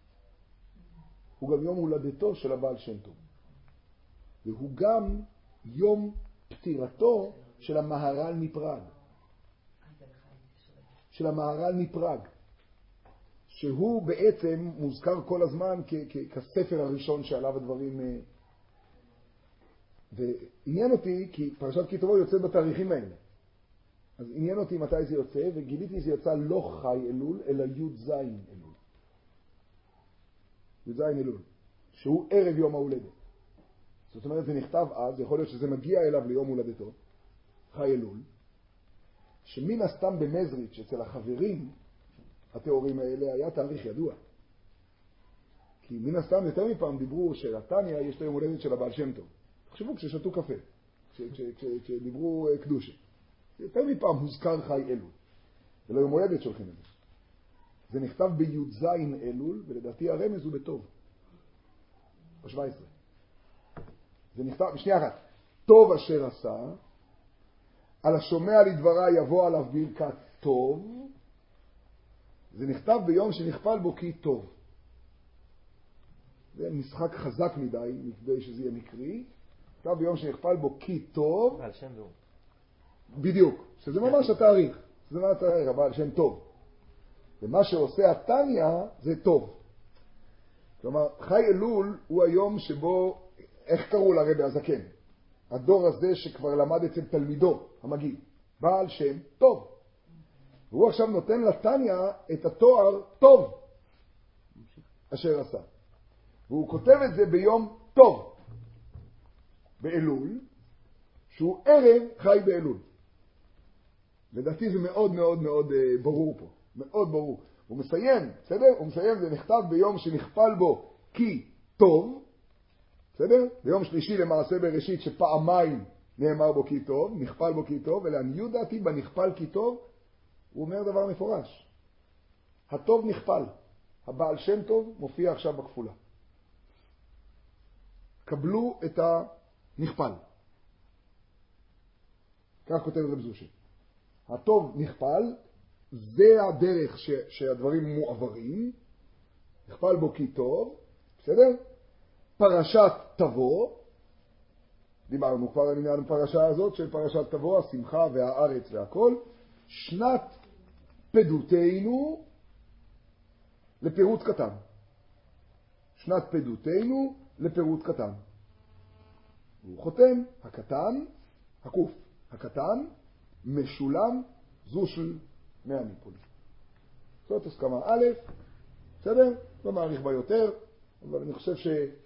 הוא גם יום הולדתו של הבעל שם טוב. והוא גם יום פטירתו של המהר"ל מפראג. של המהר"ל מפראג. שהוא בעצם מוזכר כל הזמן כ- כ- כספר הראשון שעליו הדברים. ועניין אותי, כי פרשת כי תבוא יוצא בתאריכים האלה. אז עניין אותי מתי זה יוצא, וגיליתי זה יצא לא חי אלול, אלא י' ז' אלול. י' ז' אלול, שהוא ערב יום ההולדת. זאת אומרת, זה נכתב אז, יכול להיות שזה מגיע אליו ליום הולדתו, חי אלול, שמן הסתם במזריץ' אצל החברים, התיאורים האלה היה תאריך ידוע. כי מן הסתם יותר מפעם דיברו שלתניא יש את היום הולדת של הבעל שם טוב. תחשבו כששתו קפה, כשדיברו קדושה. יותר מפעם הוזכר חי אלול. זה לא יום הולדת שולחים את זה. זה נכתב בי' ז' אלול, ולדעתי הרמז הוא בטוב. ב-שבע עשרה. זה נכתב, בשנייה אחת, טוב אשר עשה, על השומע לדברה יבוא עליו ברכת טוב, זה נכתב ביום שנכפל בו כי טוב. זה משחק חזק מדי, מכדי שזה יהיה מקרי. נכתב ביום שנכפל בו כי טוב. בעל שם והוא. בדיוק, שזה ממש התאריך. זה מה התאריך, הבעל שם טוב. ומה שעושה התניא זה טוב. כלומר, חי אלול הוא היום שבו, איך קראו לרבי הזקן? הדור הזה שכבר למד אצל תלמידו, המגיד. בעל שם טוב. והוא עכשיו נותן לתניא את התואר טוב. אשר עשה. והוא כותב את זה ביום טוב, באלול, שהוא ערב חי באלול. לדעתי זה מאוד מאוד מאוד ברור פה, מאוד ברור. הוא מסיים, בסדר? הוא מסיים, זה נכתב ביום שנכפל בו כי טוב, בסדר? ביום שלישי למעשה בראשית שפעמיים נאמר בו כי טוב, נכפל בו כי טוב, ולעניות דעתי בנכפל כי טוב, הוא אומר דבר מפורש. הטוב נכפל. הבעל שם טוב מופיע עכשיו בכפולה. קבלו את הנכפל. כך כותב רב זושי. הטוב נכפל, זה הדרך ש, שהדברים מועברים, נכפל בו כי טוב, בסדר? פרשת תבוא, דיברנו כבר על עניין הפרשה הזאת של פרשת תבוא, השמחה והארץ והכל, שנת פדותינו לפירוט קטן. שנת פדותינו לפירוט קטן. הוא חותם, הקטן, הקוף, הקטן, משולם זו של מהניפול. זאת הסכמה א', בסדר? לא מעריך בה יותר, אבל אני חושב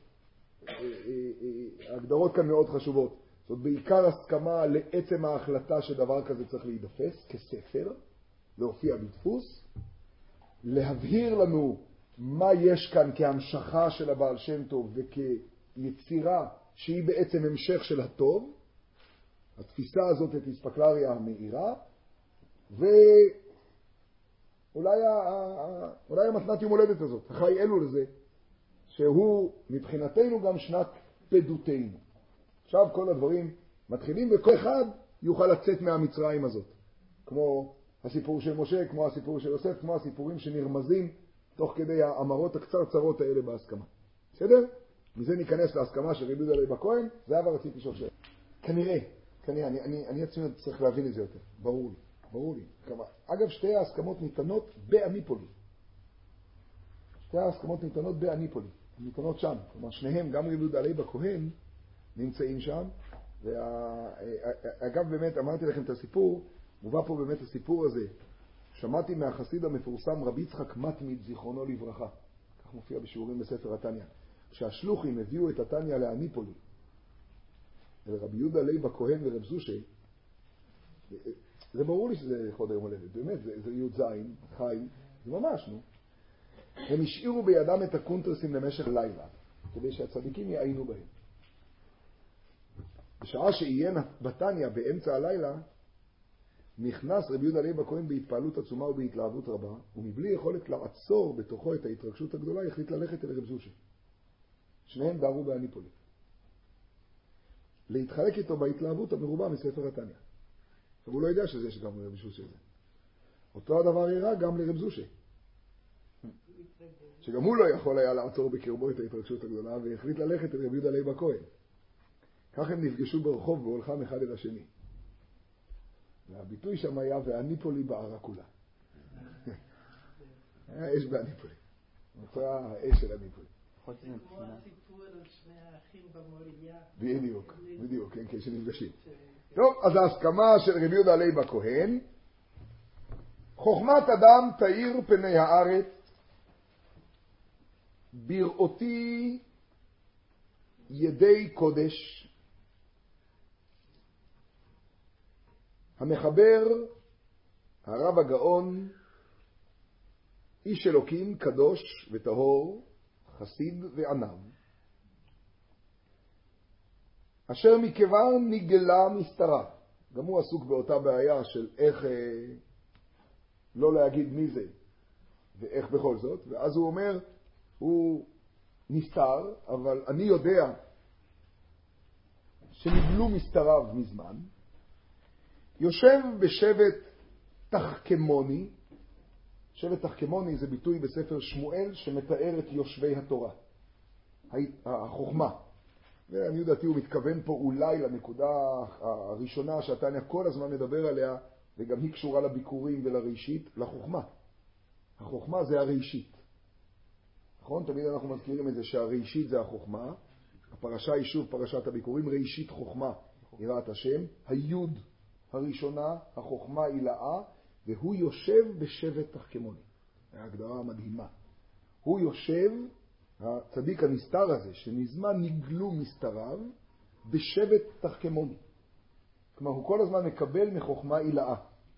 שההגדרות כאן מאוד חשובות. זאת בעיקר הסכמה לעצם ההחלטה שדבר כזה צריך להידפס כספר, להופיע בדפוס, להבהיר לנו מה יש כאן כהמשכה של הבעל שם טוב וכיצירה שהיא בעצם המשך של הטוב, התפיסה הזאת את אספקלריה המאירה, ואולי אולי המתנת יום הולדת הזאת, החי אלול לזה, שהוא מבחינתנו גם שנת פדותינו. עכשיו כל הדברים מתחילים וכל אחד יוכל לצאת מהמצרים הזאת, כמו הסיפור של משה, כמו הסיפור של יוסף, כמו הסיפורים שנרמזים תוך כדי האמרות הקצרצרות האלה בהסכמה. בסדר? מזה ניכנס להסכמה של רבי יהודה לייב הכהן, זה אבל רציתי לשאול שאלה. כנראה, כנראה, אני, אני, אני עצמי צריך להבין את זה יותר, ברור לי, ברור לי. כמה. אגב, שתי ההסכמות ניתנות באניפולי. שתי ההסכמות ניתנות באניפולי, ניתנות שם. כלומר, שניהם, גם רבי יהודה לייב הכהן, נמצאים שם. וה... אגב, באמת, אמרתי לכם את הסיפור, מובא פה באמת הסיפור הזה. שמעתי מהחסיד המפורסם רבי יצחק מתמיד, זיכרונו לברכה. כך מופיע בשיעורים בספר התניא. כשהשלוחים הביאו את התניא לאניפולי, לרבי יהודה לייב הכהן ורב זושי, זה ברור לי שזה חוד היום הולדת, באמת, זה, זה י' זין, חי, זה ממש, נו. הם השאירו בידם את הקונטרסים למשך לילה, כדי שהצדיקים יעיינו בהם. בשעה שעיין בתניא באמצע הלילה, נכנס רבי יהודה לייב הכהן בהתפעלות עצומה ובהתלהבות רבה, ומבלי יכולת לעצור בתוכו את ההתרגשות הגדולה, החליט ללכת אל רב זושי. שניהם דהרו באניפולי. להתחלק איתו בהתלהבות המרובה מספר התניא. עכשיו הוא לא יודע שזה יש גם רב זושי זה. אותו הדבר יראה גם לרב זושי. שגם הוא לא יכול היה לעצור בקרבו את ההתרגשות הגדולה, והחליט ללכת אל רבי יהודה לייב הכהן. כך הם נפגשו ברחוב והולכם אחד אל השני. והביטוי שם היה ואניפולי בערה כולה. היה אש באניפולי. נוצרה האש של אניפולי. כמו הסיפור על שני האחים במוריה. בדיוק, בדיוק, כן, כשנפגשים. טוב, אז ההסכמה של רבי יהודה לייב הכהן, חוכמת אדם תאיר פני הארץ, בראותי ידי קודש, המחבר הרב הגאון, איש אלוקים קדוש וטהור, חסיד וענב, אשר מכיוון נגלה מסתרה. גם הוא עסוק באותה בעיה של איך אה, לא להגיד מי זה ואיך בכל זאת, ואז הוא אומר, הוא נסתר, אבל אני יודע שנגלו מסתריו מזמן, יושב בשבט תחכמוני. שבט תחכמוני זה ביטוי בספר שמואל שמתאר את יושבי התורה, החוכמה. ואני יודעתי הוא מתכוון פה אולי לנקודה הראשונה שהתניא כל הזמן מדבר עליה, וגם היא קשורה לביקורים ולראשית, לחוכמה. החוכמה זה הראשית. נכון? תמיד אנחנו מזכירים את זה שהראשית זה החוכמה. הפרשה היא שוב פרשת הביקורים, ראשית חוכמה, יראת השם. היוד הראשונה, החוכמה הילאה, והוא יושב בשבט תחכמוני. ההגדרה מדהימה. הוא יושב, הצדיק הנסתר הזה, שמזמן נגלו מסתריו, בשבט תחכמוני. כלומר, הוא כל הזמן מקבל מחוכמה עילאה.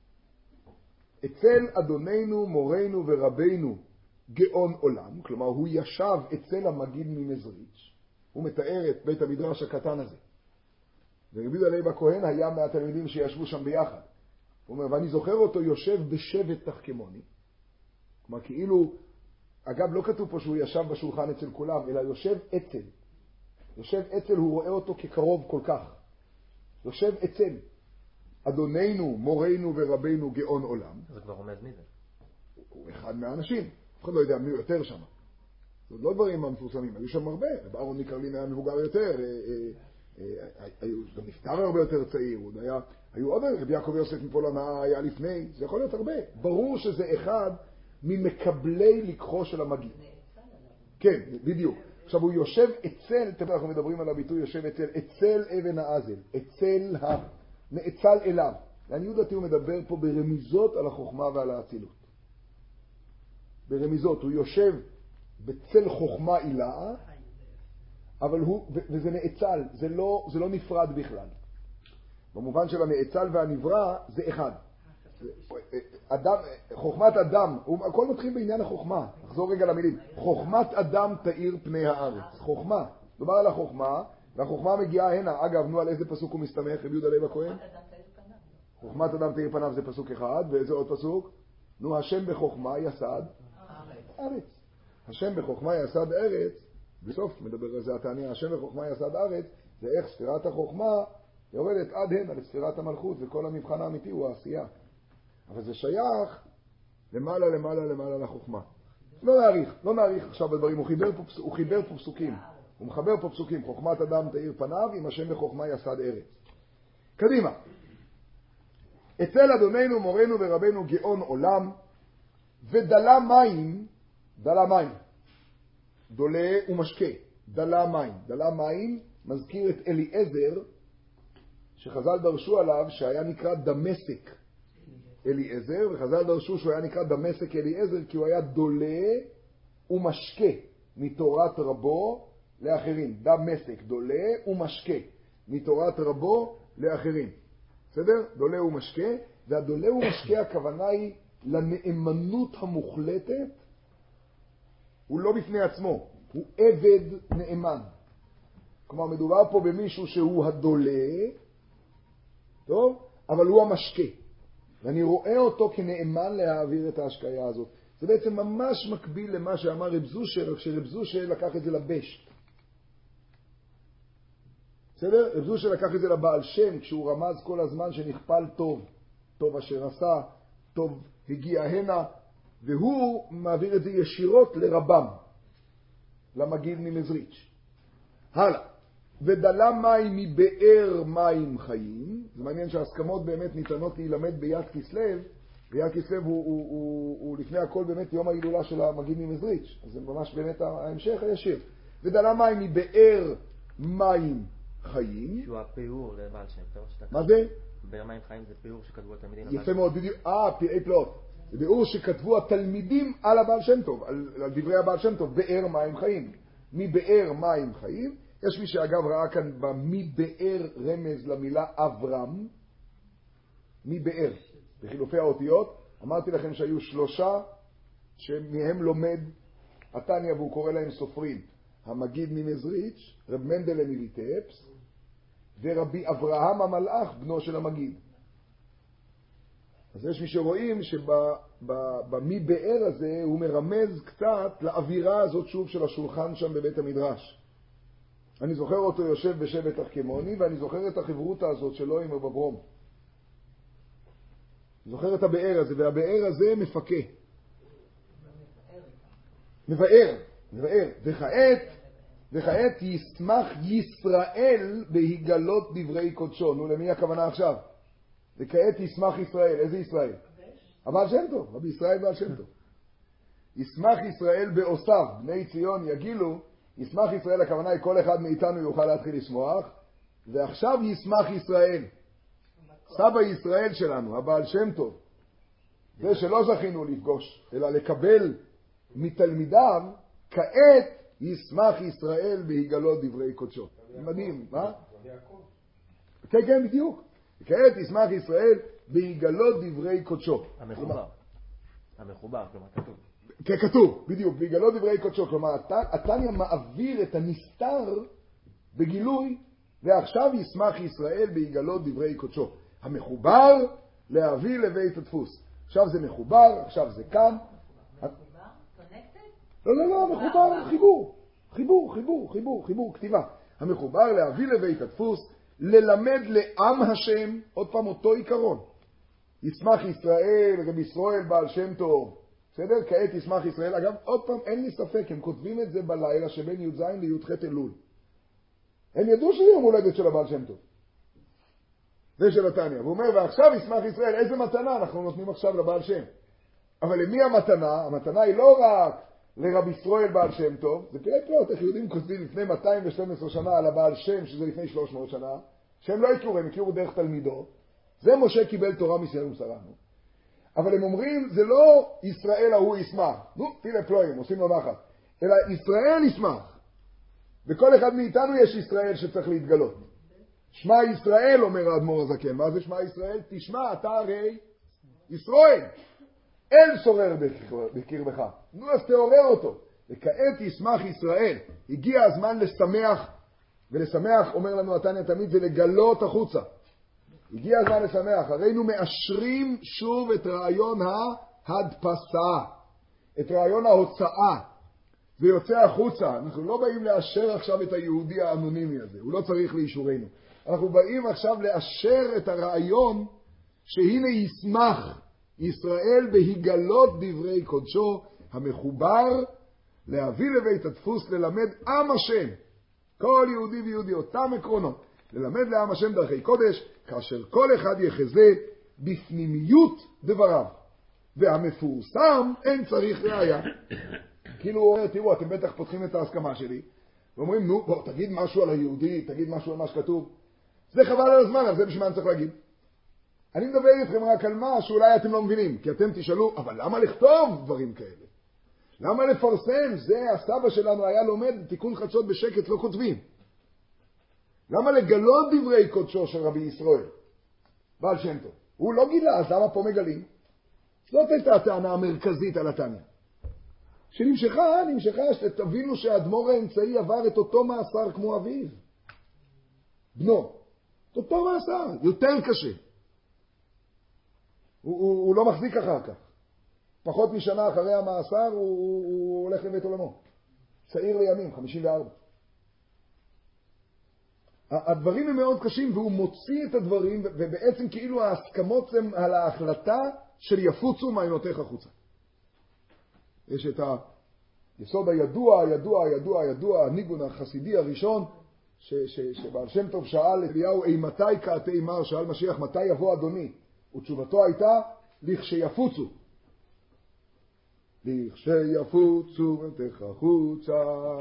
אצל אדוננו, מורנו ורבנו גאון עולם, כלומר, הוא ישב אצל המגיד ממזריץ'. הוא מתאר את בית המדרש הקטן הזה. ורבי יהודה לייב הכהן היה מהתלמידים שישבו שם ביחד. הוא אומר, ואני זוכר אותו יושב בשבט תחכמוני. כלומר, כאילו, אגב, לא כתוב פה שהוא ישב בשולחן אצל כולם, אלא יושב אצל. יושב אצל, הוא רואה אותו כקרוב כל כך. יושב אצל. אדוננו, מורנו ורבנו גאון עולם. זה כבר רומז מי זה? הוא אחד מהאנשים. אף אחד לא יודע מי יותר שם. זה לא דברים המפורסמים, היו שם הרבה. רב אהרון מקרלין היה מבוגר יותר, גם נפטר הרבה יותר צעיר. היו עוד, רבי יעקב יוסף מפולנה היה לפני, זה יכול להיות הרבה. ברור שזה אחד ממקבלי לקחו של המגיד. כן, בדיוק. עכשיו הוא יושב אצל, תמיד אנחנו מדברים על הביטוי יושב אצל, אצל אבן האזל, אצל הנאצל אליו. לעניות דעתי הוא מדבר פה ברמיזות על החוכמה ועל האצילות. ברמיזות, הוא יושב בצל חוכמה עילאה, אבל הוא, וזה נאצל, זה לא, זה לא נפרד בכלל. במובן של הנאצל והנברא זה אחד. אדם, חוכמת אדם, הכל מתחיל בעניין החוכמה. נחזור רגע למילים. חוכמת אדם תאיר פני הארץ. חוכמה. דובר על החוכמה, והחוכמה מגיעה הנה. אגב, נו, על איזה פסוק הוא מסתמך? רבי יהודה לייב הכהן? חוכמת אדם תאיר פניו זה פסוק אחד, ואיזה עוד פסוק? נו, השם בחוכמה יסד ארץ. השם בחוכמה יסד ארץ, בסוף מדבר על זה התעניה, השם בחוכמה יסד ארץ, זה איך ספירת החוכמה יורדת עד הנה לספירת המלכות, וכל המבחן האמיתי הוא העשייה. אבל זה שייך למעלה, למעלה, למעלה לחוכמה. לא נעריך, לא נעריך עכשיו בדברים, הוא חיבר פה, הוא חיבר פה פסוקים. הוא מחבר פה פסוקים, חוכמת אדם תאיר פניו, עם השם בחוכמה יסד ארץ. קדימה. אצל אדוננו, מורנו ורבנו גאון עולם, ודלה מים, דלה מים, דולה ומשקה, דלה מים. דלה מים מזכיר את אליעזר, שחז"ל דרשו עליו שהיה נקרא דמשק אליעזר, וחז"ל דרשו שהוא היה נקרא דמשק אליעזר כי הוא היה דולה ומשקה מתורת רבו לאחרים. דמשק, דולה ומשקה מתורת רבו לאחרים. בסדר? דולה ומשקה, והדולה ומשקה הכוונה היא לנאמנות המוחלטת, הוא לא בפני עצמו, הוא עבד נאמן. כלומר, מדובר פה במישהו שהוא הדולה, טוב? אבל הוא המשקה. ואני רואה אותו כנאמן להעביר את ההשקיה הזאת. זה בעצם ממש מקביל למה שאמר רב זושר, רק שרב זושר לקח את זה לבשט. בסדר? רב זושר לקח את זה לבעל שם, כשהוא רמז כל הזמן שנכפל טוב. טוב אשר עשה, טוב הגיע הנה, והוא מעביר את זה ישירות לרבם, למגיד ממזריץ'. הלאה. ודלה מים מבאר מים חיים. זה מעניין שההסכמות באמת ניתנות להילמד ביד כסלו, ויד כסלו הוא, הוא, הוא, הוא לפני הכל באמת יום ההילולה של המגיד ממזריץ'. אז זה ממש באמת ההמשך הישיר. ודלה מים מבאר מים חיים. שהוא הפיור לבעל שם. מה זה? באר מים חיים זה פיור שכתבו התלמידים. יפה מאוד, בדיוק. אה, פרעי פלאות. זה ביאור שכתבו התלמידים על הבעל שם טוב, על, על דברי הבעל שם טוב, באר מים חיים. מבאר מים חיים. יש מי שאגב ראה כאן במבאר רמז למילה אברהם, מבאר, בחילופי האותיות. אמרתי לכם שהיו שלושה שמהם לומד התניה והוא קורא להם סופרים. המגיד ממזריץ', רב מנדלה מליטפס, ורבי אברהם המלאך, בנו של המגיד. אז יש מי שרואים שבמבאר הזה הוא מרמז קצת לאווירה הזאת שוב של השולחן שם בבית המדרש. אני זוכר אותו יושב בשבט תחכמוני, ואני זוכר את החברותה הזאת שלו עם רב אברום. אני זוכר את הבאר הזה, והבאר הזה מפקה. מבאר, מבאר. וכעת, וכעת ישמח ישראל בהיגלות דברי קודשו. נו, למי הכוונה עכשיו? וכעת ישמח ישראל. איזה ישראל? הבעל שם טוב, רבי ישראל בעל שם טוב. ישמח ישראל בעושיו, בני ציון יגילו. ישמח ישראל, הכוונה היא כל אחד מאיתנו יוכל להתחיל לשמוח, ועכשיו ישמח ישראל. סבא ישראל שלנו, הבעל שם טוב. זה שלא זכינו לפגוש, אלא לקבל מתלמידיו, כעת ישמח ישראל בהיגלות דברי קודשו. מדהים, מה? כן, כן, בדיוק. כעת ישמח ישראל בהיגלות דברי קודשו. המחובר. המחובר, כלומר, כתוב. כן, כתוב, בדיוק, בהיגלות דברי קודשו. כלומר, התניא מעביר את הנסתר בגילוי, ועכשיו ישמח ישראל בהיגלות דברי קודשו. המחובר להביא לבית הדפוס. עכשיו זה מחובר, עכשיו זה כאן. מחובר? קונקטד? לא, לא, לא, מחובר, חיבור. חיבור, חיבור, חיבור, חיבור, כתיבה. המחובר להביא לבית הדפוס, ללמד לעם השם, עוד פעם אותו עיקרון. ישמח ישראל, רבי ישראל בעל שם טוב. בסדר? כעת ישמח ישראל. אגב, עוד פעם, אין לי ספק, הם כותבים את זה בלילה שבין י"ז לי"ח אלול. הם ידעו שזה יום הולדת של הבעל שם טוב. זה של התניא. והוא אומר, ועכשיו ישמח ישראל, איזה מתנה אנחנו נותנים עכשיו לבעל שם. אבל למי המתנה? המתנה היא לא רק לרבי ישראל בעל שם טוב, זה פלא פלאות, איך יהודים כותבים לפני מאתיים ושתים עשרה שנה על הבעל שם, שזה לפני שלוש מאות שנה, שהם לא הכירו, הם הכירו דרך תלמידו. זה משה קיבל תורה מישראל ומסרנו. אבל הם אומרים, זה לא ישראל ההוא ישמח. נו, פלא פלואים, עושים לו נחת. אלא ישראל ישמח. וכל אחד מאיתנו יש ישראל שצריך להתגלות. שמע ישראל, אומר האדמו"ר הזקן. מה זה שמע ישראל? תשמע, אתה הרי ישראל. אל שורר בקרבך. נו, אז תעורר אותו. וכעת ישמח ישראל. הגיע הזמן לשמח, ולשמח, אומר לנו התניא תמיד, זה לגלות החוצה. הגיע הזמן לשמח. הרינו מאשרים שוב את רעיון ההדפסה, את רעיון ההוצאה. זה יוצא החוצה. אנחנו לא באים לאשר עכשיו את היהודי האנונימי הזה. הוא לא צריך לאישורנו. אנחנו באים עכשיו לאשר את הרעיון שהנה ישמח ישראל בהיגלות דברי קודשו המחובר להביא לבית הדפוס ללמד עם השם. כל יהודי ויהודי אותם עקרונות. ללמד לעם השם דרכי קודש כאשר כל אחד יחזה בפנימיות דבריו. והמפורסם אין צריך ראיה. כאילו הוא אומר, תראו, אתם בטח פותחים את ההסכמה שלי, ואומרים, נו, בוא, תגיד משהו על היהודי, תגיד משהו על מה שכתוב. זה חבל על הזמן, אז זה בשביל מה אני צריך להגיד. אני מדבר איתכם רק על מה שאולי אתם לא מבינים, כי אתם תשאלו, אבל למה לכתוב דברים כאלה? למה לפרסם? זה הסבא שלנו היה לומד תיקון חדשות בשקט, לא כותבים. למה לגלות דברי קודשו של רבי ישראל? בעל שם טוב. הוא לא גילה, אז למה פה מגלים? זאת הייתה הטענה המרכזית על התניא. שנמשכה, נמשכה, שתבינו שהאדמו"ר האמצעי עבר את אותו מאסר כמו אביו. בנו. את אותו מאסר, יותר קשה. הוא, הוא, הוא לא מחזיק אחר כך. פחות משנה אחרי המאסר הוא, הוא, הוא הולך לבית עולמו. צעיר לימים, חמישים וארבע. הדברים הם מאוד קשים, והוא מוציא את הדברים, ובעצם כאילו ההסכמות הם על ההחלטה של יפוצו מעיינותיך החוצה. יש את היסוד הידוע, הידוע, הידוע, הידוע, הניגון החסידי הראשון, ש, ש, שבעל שם טוב שאל את אליהו, אי מתי כעתי מר, שאל משיח, מתי יבוא אדוני? ותשובתו הייתה, לכשיפוצו. לכשיפוצו מעיינותיך החוצה,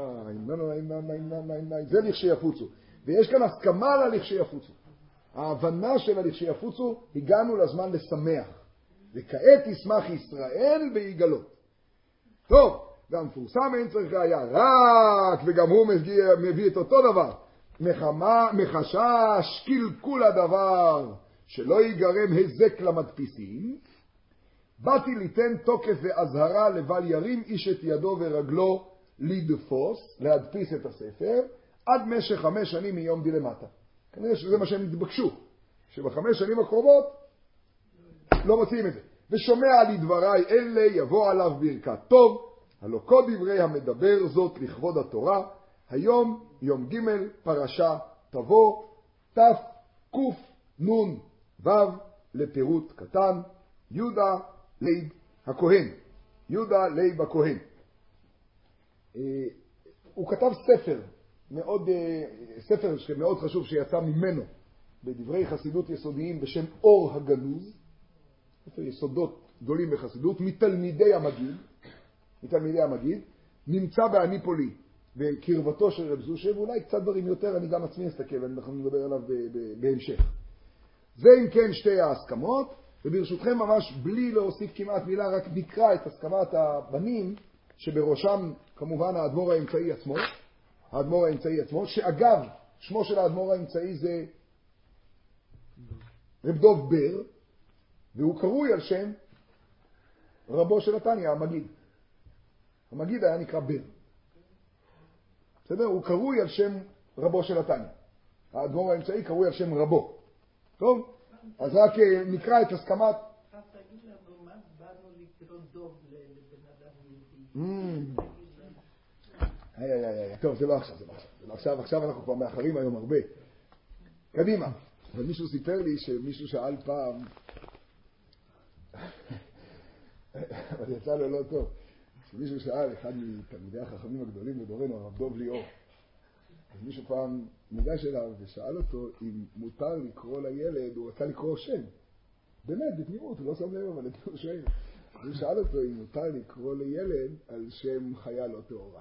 זה לכשיפוצו. ויש כאן הסכמה ללכשיפוצו. ההבנה של הלכשיפוצו, הגענו לזמן לשמח. וכעת ישמח ישראל בהיגלות. טוב, והמפורסם אין צריך ראיה, רק, וגם הוא מביא, מביא את אותו דבר. מחמה, מחשש, קלקול הדבר, שלא ייגרם הזק למדפיסים. באתי ליתן תוקף והזהרה לבל ירים איש את ידו ורגלו לדפוס, להדפיס את הספר, עד משך חמש שנים מיום דילמטה. כנראה שזה מה שהם התבקשו, שבחמש שנים הקרובות לא מוצאים את זה. ושומע לי דבריי אלה יבוא עליו ברכת טוב, הלא כל דברי המדבר זאת לכבוד התורה, היום יום ג' פרשה תבוא תף קוף נון וו לפירוט קטן, יהודה לייב הכהן, יהודה לייב הכהן. הוא כתב ספר, מאוד, ספר שמאוד חשוב שיצא ממנו, בדברי חסידות יסודיים בשם אור הגנוז, ספר יסודות גדולים בחסידות, מתלמידי המגיד, מתלמידי המגיד, נמצא באניפולי, בקרבתו של רב זושה, ואולי קצת דברים יותר, אני גם עצמי אסתכל, ואנחנו נדבר עליו בהמשך. זה אם כן שתי ההסכמות, וברשותכם ממש בלי להוסיף כמעט מילה, רק נקרא את הסכמת הבנים, שבראשם כמובן האדמו"ר האמצעי עצמו, האדמו"ר האמצעי עצמו, שאגב, שמו של האדמו"ר האמצעי זה רב דוב בר, והוא קרוי על שם רבו של התניא, המגיד. המגיד היה נקרא בר. בסדר? הוא קרוי על שם רבו של התניא. האדמו"ר האמצעי קרוי על שם רבו. טוב? אז רק נקרא את הסכמת. תגיד לנו, מה באנו לקרוא דוב לבן אדם יהודי? איי, איי, איי, טוב, זה לא עכשיו, זה לא עכשיו. זה לא עכשיו, עכשיו אנחנו כבר מאחרים היום הרבה. קדימה. אבל מישהו סיפר לי שמישהו שאל פעם, אבל יצא לו לא טוב, שמישהו שאל, אחד מתלמידי החכמים הגדולים בדורנו, הרב דוב ליאור, אז מישהו פעם ניגש אליו ושאל אותו אם מותר לקרוא לילד, הוא רצה לקרוא שם. באמת, בתמימות, הוא לא שם לב, אבל הוא שואל. הוא שאל אותו אם מותר לקרוא לילד על שם חיה לא טהורה.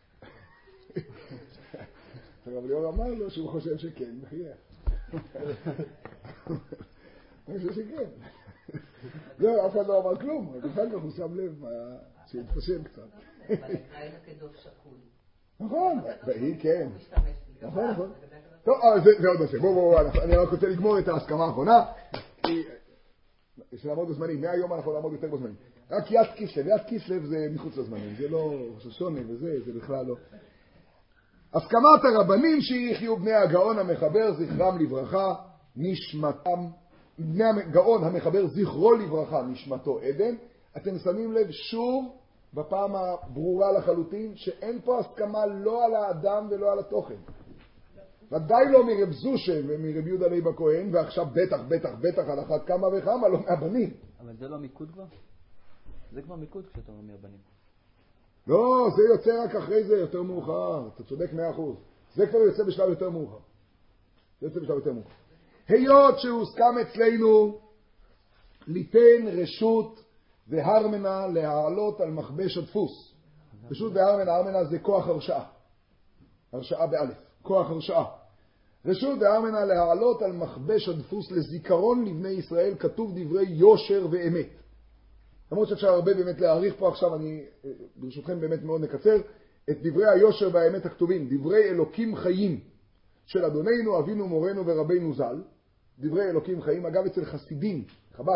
הרב ליאור אמר לו שהוא חושב שכן, וחייך. אני חושב שכן. לא, אף אחד לא אמר כלום, רק אחר כך הוא שם לב שהתפשם קצת. אבל נקרא את הקדוש שקול. נכון, והיא כן. נכון, נכון. טוב, זה עוד נושא. בואו, בואו, אני רק רוצה לגמור את ההסכמה האחרונה. יש לעמוד בזמנים, מהיום אנחנו נעמוד יותר בזמנים. רק יד כיסלב, יד כיסלב זה מחוץ לזמנים, זה לא שושונה וזה, זה בכלל לא. הסכמת הרבנים שיחיו בני הגאון המחבר זכרם לברכה, נשמתם, בני הגאון המחבר זכרו לברכה, נשמתו עדן. אתם שמים לב שוב בפעם הברורה לחלוטין שאין פה הסכמה לא על האדם ולא על התוכן. ודאי לא מרב זושם ומרב יהודה לייב הכהן, ועכשיו בטח, בטח, בטח על אחת כמה וכמה, לא מהבנים. אבל זה לא מיקוד כבר? זה כבר מיקוד כשאתה אומר מהבנים. לא, זה יוצא רק אחרי זה יותר מאוחר. אתה צודק מאה אחוז. זה כבר יוצא בשלב יותר מאוחר. זה יוצא בשלב יותר מאוחר. היות שהוסכם אצלנו ליתן רשות והרמנה להעלות על מכבש הדפוס. רשות והרמנה, הרמנה זה כוח הרשאה. הרשאה באלף. כוח הרשאה. רשות והרמנה להעלות על מכבש הדפוס לזיכרון לבני ישראל כתוב דברי יושר ואמת. למרות שאפשר הרבה באמת להעריך פה עכשיו, אני ברשותכם באמת מאוד נקצר, את דברי היושר והאמת הכתובים, דברי אלוקים חיים של אדוננו, אבינו, מורנו ורבינו ז"ל, דברי אלוקים חיים, אגב אצל חסידים, חב"ד,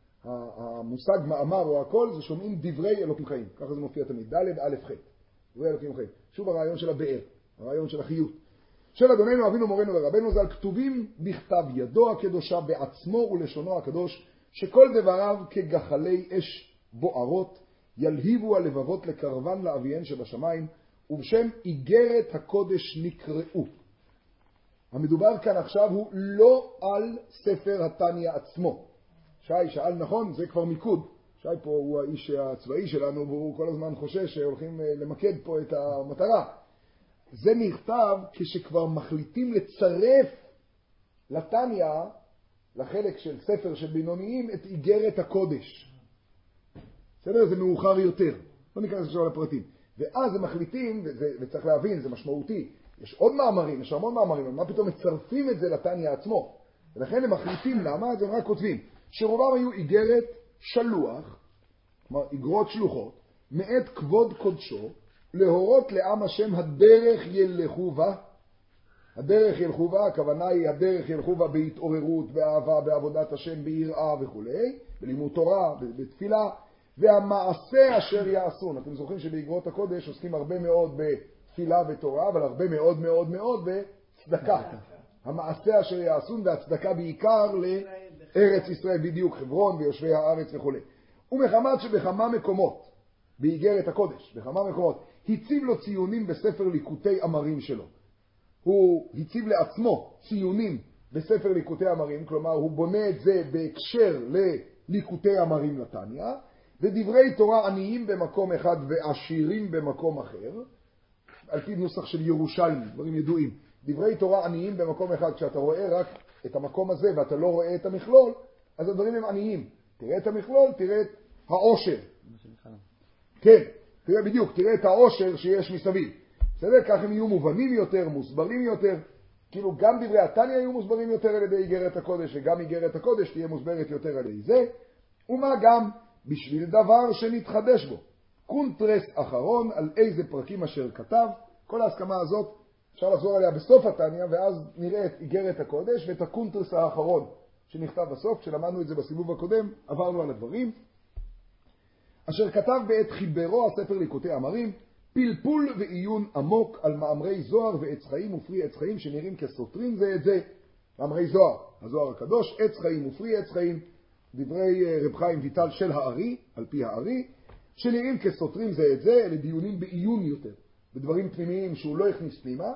המושג מאמר או הכל, זה שומעים דברי אלוקים חיים, ככה זה מופיע תמיד, ד' א' ח', דברי אלוקים חיים, שוב הרעיון של הבאר, הרעיון של החיות, של אדוננו, אבינו, מורנו ורבינו ז"ל, כתובים בכתב ידו הקדושה בעצמו ולשונו הקדוש, שכל דבריו כגחלי אש בוערות ילהיבו הלבבות לקרבן לאביהן שבשמיים, ובשם איגרת הקודש נקראו. המדובר כאן עכשיו הוא לא על ספר התניא עצמו. שי שאל נכון, זה כבר מיקוד. שי פה הוא האיש הצבאי שלנו, והוא כל הזמן חושש שהולכים למקד פה את המטרה. זה נכתב כשכבר מחליטים לצרף לתניא, לחלק של ספר של בינוניים, את איגרת הקודש. בסדר? זה מאוחר יותר. לא ניכנס עכשיו לפרטים. ואז הם מחליטים, וזה, וצריך להבין, זה משמעותי. יש עוד מאמרים, יש המון מאמרים, מה פתאום מצרפים את זה לתניא עצמו? ולכן הם מחליטים למה, אז הם רק כותבים. שרובם היו איגרת שלוח, כלומר איגרות שלוחות, מאת כבוד קודשו, להורות לעם השם הדרך ילכו בה. הדרך ילכו בה, הכוונה היא הדרך ילכו בה בהתעוררות, באהבה, בעבודת השם, ביראה וכו', בלימוד תורה, בתפילה, והמעשה אשר יעשון. אתם זוכרים שבאגרות הקודש עוסקים הרבה מאוד בתפילה ותורה, אבל הרבה מאוד מאוד מאוד בצדקה. המעשה אשר יעשון והצדקה בעיקר לארץ ישראל, בדיוק חברון ויושבי הארץ וכו'. ומחמת שבכמה מקומות, באגרת הקודש, בכמה מקומות, הציב לו ציונים בספר ליקוטי אמרים שלו. הוא הציב לעצמו ציונים בספר ליקוטי אמרים, כלומר הוא בונה את זה בהקשר לליקוטי אמרים לתניא, ודברי תורה עניים במקום אחד ועשירים במקום אחר, על פי נוסח של ירושלמי, דברים ידועים. דברי תורה עניים במקום אחד, כשאתה רואה רק את המקום הזה ואתה לא רואה את המכלול, אז הדברים הם עניים. תראה את המכלול, תראה את העושר. כן, תראה בדיוק, תראה את העושר שיש מסביב. בסדר? כך הם יהיו מובנים יותר, מוסברים יותר. כאילו גם דברי התניא יהיו מוסברים יותר על ידי איגרת הקודש, וגם איגרת הקודש תהיה מוסברת יותר על ידי זה. ומה גם בשביל דבר שנתחדש בו. קונטרס אחרון על איזה פרקים אשר כתב. כל ההסכמה הזאת אפשר לחזור עליה בסוף התניא, ואז נראה את איגרת הקודש ואת הקונטרס האחרון שנכתב בסוף. כשלמדנו את זה בסיבוב הקודם, עברנו על הדברים. אשר כתב בעת חיברו הספר ליקוטי אמרים, פלפול ועיון עמוק על מאמרי זוהר ועץ חיים ופרי עץ חיים שנראים כסותרים זה את זה. מאמרי זוהר, הזוהר הקדוש, עץ חיים ופרי עץ חיים, דברי רב חיים ויטל של הארי, על פי הארי, שנראים כסותרים זה את זה, אלה דיונים בעיון יותר, בדברים פנימיים שהוא לא הכניס פנימה,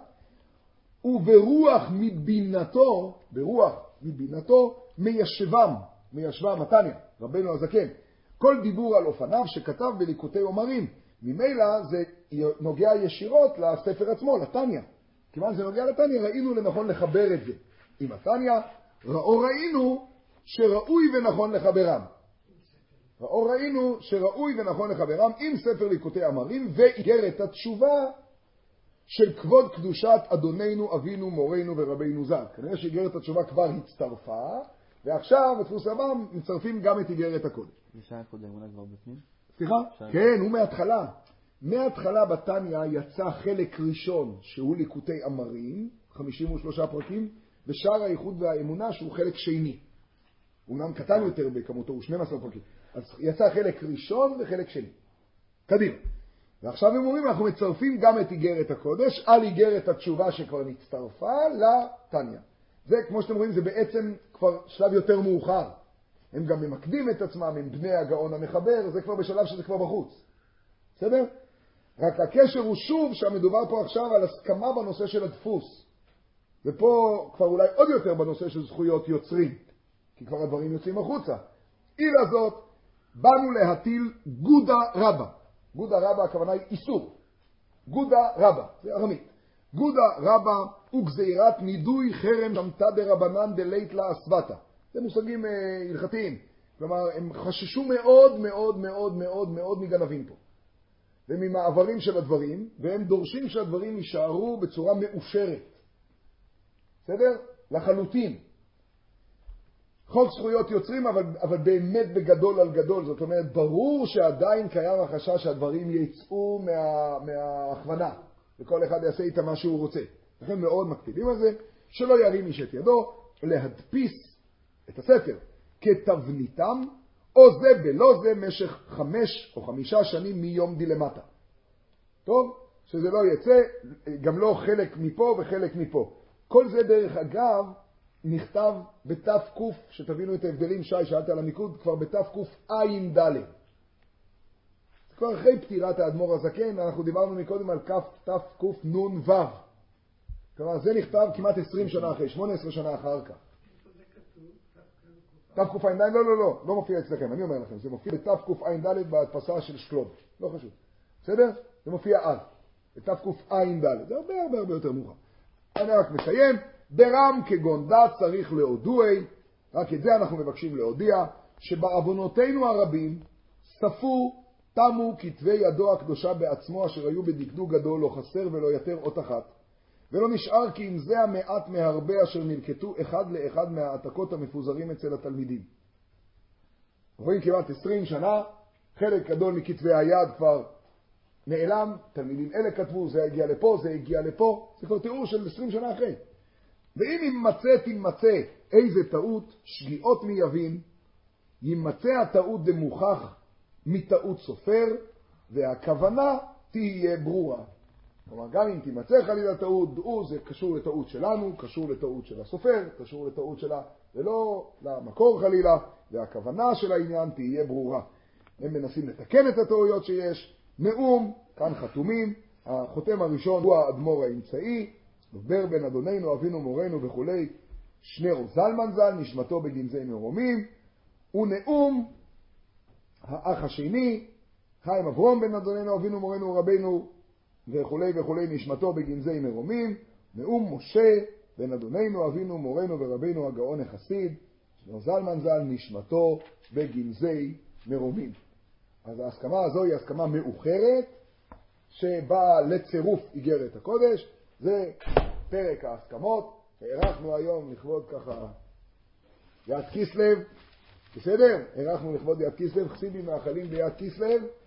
וברוח מבינתו, ברוח מבינתו, מיישבם, מיישבם התניא, רבנו הזקן, כל דיבור על אופניו שכתב בליקוטי אומרים, ממילא זה נוגע ישירות לספר עצמו, לתניא. כיוון זה נוגע לתניא, ראינו לנכון לחבר את זה עם התניא, ראו ראינו שראוי ונכון לחברם. ראו ראינו שראוי ונכון לחברם עם ספר ליקוטי אמרים ואיגרת התשובה של כבוד קדושת אדוננו, אבינו, מורנו ורבינו ז"ל. כנראה שאיגרת התשובה כבר הצטרפה, ועכשיו בדפוס הבא מצטרפים גם את איגרת הקודש. בשעה הקודם אולי כבר בפנים? סליחה? כן, הוא מההתחלה. מההתחלה בתניא יצא חלק ראשון שהוא ליקוטי אמרים, חמישים ושלושה פרקים, ושאר הייחוד והאמונה שהוא חלק שני. הוא אומנם קטן יותר בכמותו, הוא שנים עשר פרקים. אז יצא חלק ראשון וחלק שני. קדימה. ועכשיו הם אומרים, אנחנו מצרפים גם את איגרת הקודש, על איגרת התשובה שכבר נצטרפה לתניא. זה, כמו שאתם רואים, זה בעצם כבר שלב יותר מאוחר. הם גם ממקדים את עצמם, הם בני הגאון המחבר, זה כבר בשלב שזה כבר בחוץ. בסדר? רק הקשר הוא שוב שהמדובר פה עכשיו על הסכמה בנושא של הדפוס. ופה כבר אולי עוד יותר בנושא של זכויות יוצרים, כי כבר הדברים יוצאים החוצה. עילה זאת, באנו להטיל גודה רבה. גודה רבה הכוונה היא איסור. גודה רבה, זה ארמית. גודה רבה הוא גזירת נידוי חרם שמתה דרבנן דלית לה אסבתה. זה מושגים אה, הלכתיים. כלומר, הם חששו מאוד מאוד מאוד מאוד מאוד מגנבים פה. וממעברים של הדברים, והם דורשים שהדברים יישארו בצורה מאושרת. בסדר? לחלוטין. חוק זכויות יוצרים, אבל, אבל באמת בגדול על גדול. זאת אומרת, ברור שעדיין קיים החשש שהדברים יצאו מה, מההכוונה, וכל אחד יעשה איתה מה שהוא רוצה. לכן מאוד מקפידים על זה, שלא ירים איש את ידו, להדפיס את הספר כתבניתם, או זה בלא זה משך חמש או חמישה שנים מיום דילמטה. טוב? שזה לא יצא, גם לא חלק מפה וחלק מפה. כל זה דרך אגב נכתב בתף קוף, שתבינו את ההבדלים, שי, שאלת על המיקוד, כבר בתף קוף עין ד'. כבר אחרי פטירת האדמו"ר הזקן, אנחנו דיברנו מקודם על כף תף קוף נון וו. כלומר, זה נכתב כמעט עשרים שנה אחרי, שמונה עשרה שנה אחר כך. תף קוף עין ד', לא, לא, לא, לא מופיע אצלכם, אני אומר לכם, זה מופיע בתף קוף עין ד' בהדפסה של שקלוב, לא חשוב. בסדר? זה מופיע אז, בתף קוף עין ד', זה הרבה הרבה הרבה יותר מאוחר. אני רק מסיים, ברם כגון דת צריך להודועי, רק את זה אנחנו מבקשים להודיע, שבעוונותינו הרבים ספו, תמו כתבי ידו הקדושה בעצמו, אשר היו בדקדוק גדול, לא חסר ולא יותר אות אחת. ולא נשאר כי אם זה המעט מהרבה אשר נלקטו אחד לאחד מהעתקות המפוזרים אצל התלמידים. רואים כמעט עשרים שנה, חלק גדול מכתבי היד כבר נעלם, תלמידים אלה כתבו, זה הגיע לפה, זה הגיע לפה, זה כבר תיאור של עשרים שנה אחרי. ואם ימצא תמצא איזה טעות, שגיאות מי יבין, ימצא הטעות דמוכח מטעות סופר, והכוונה תהיה ברורה. כלומר, גם אם תמצא חלילה טעות, דעו, זה קשור לטעות שלנו, קשור לטעות של הסופר, קשור לטעות שלה, ולא למקור חלילה, והכוונה של העניין תהיה ברורה. הם מנסים לתקן את הטעויות שיש, נאום, כאן חתומים, החותם הראשון הוא האדמו"ר האמצעי, דבר בן אדוננו, אבינו, מורנו וכו', שניאור זלמן ז"ל, נשמתו בגנזי מרומים, ונאום האח השני, חיים אברום בן אדוננו, אבינו, מורנו ורבנו וכו' וכו', נשמתו בגנזי מרומים, נאום משה בן אדוננו, אבינו, מורנו ורבנו הגאון החסיד, שניאור זלמן ז"ל, נשמתו בגנזי מרומים. אז ההסכמה הזו היא הסכמה מאוחרת, שבאה לצירוף איגרת הקודש. זה פרק ההסכמות, הערכנו היום לכבוד ככה יד כיסלב, בסדר? הערכנו לכבוד יד כיסלב, חסידים מאכלים ביד כיסלב,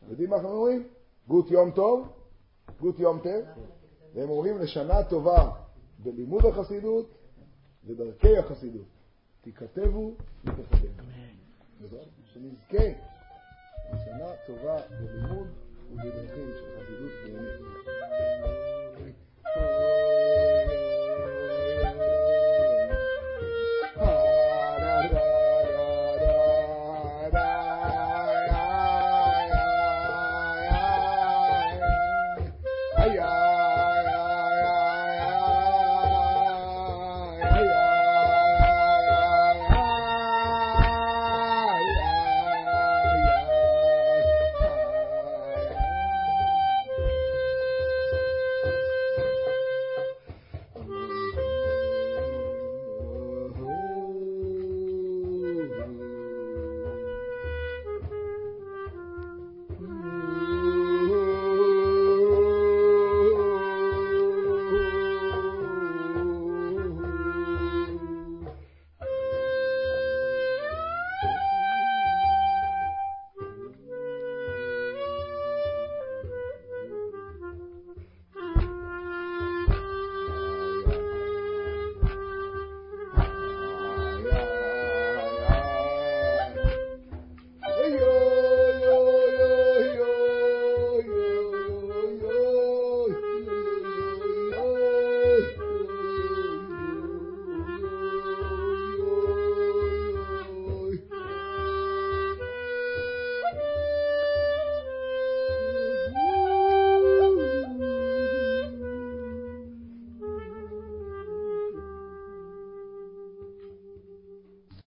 יודעים מה אנחנו אומרים? גות יום טוב, גות יום טב, והם אומרים לשנה טובה בלימוד החסידות ודרכי החסידות. תיכתבו ותכתבו. שנזכה לשנה טובה בלימוד ובדרכים של חסידות באמת.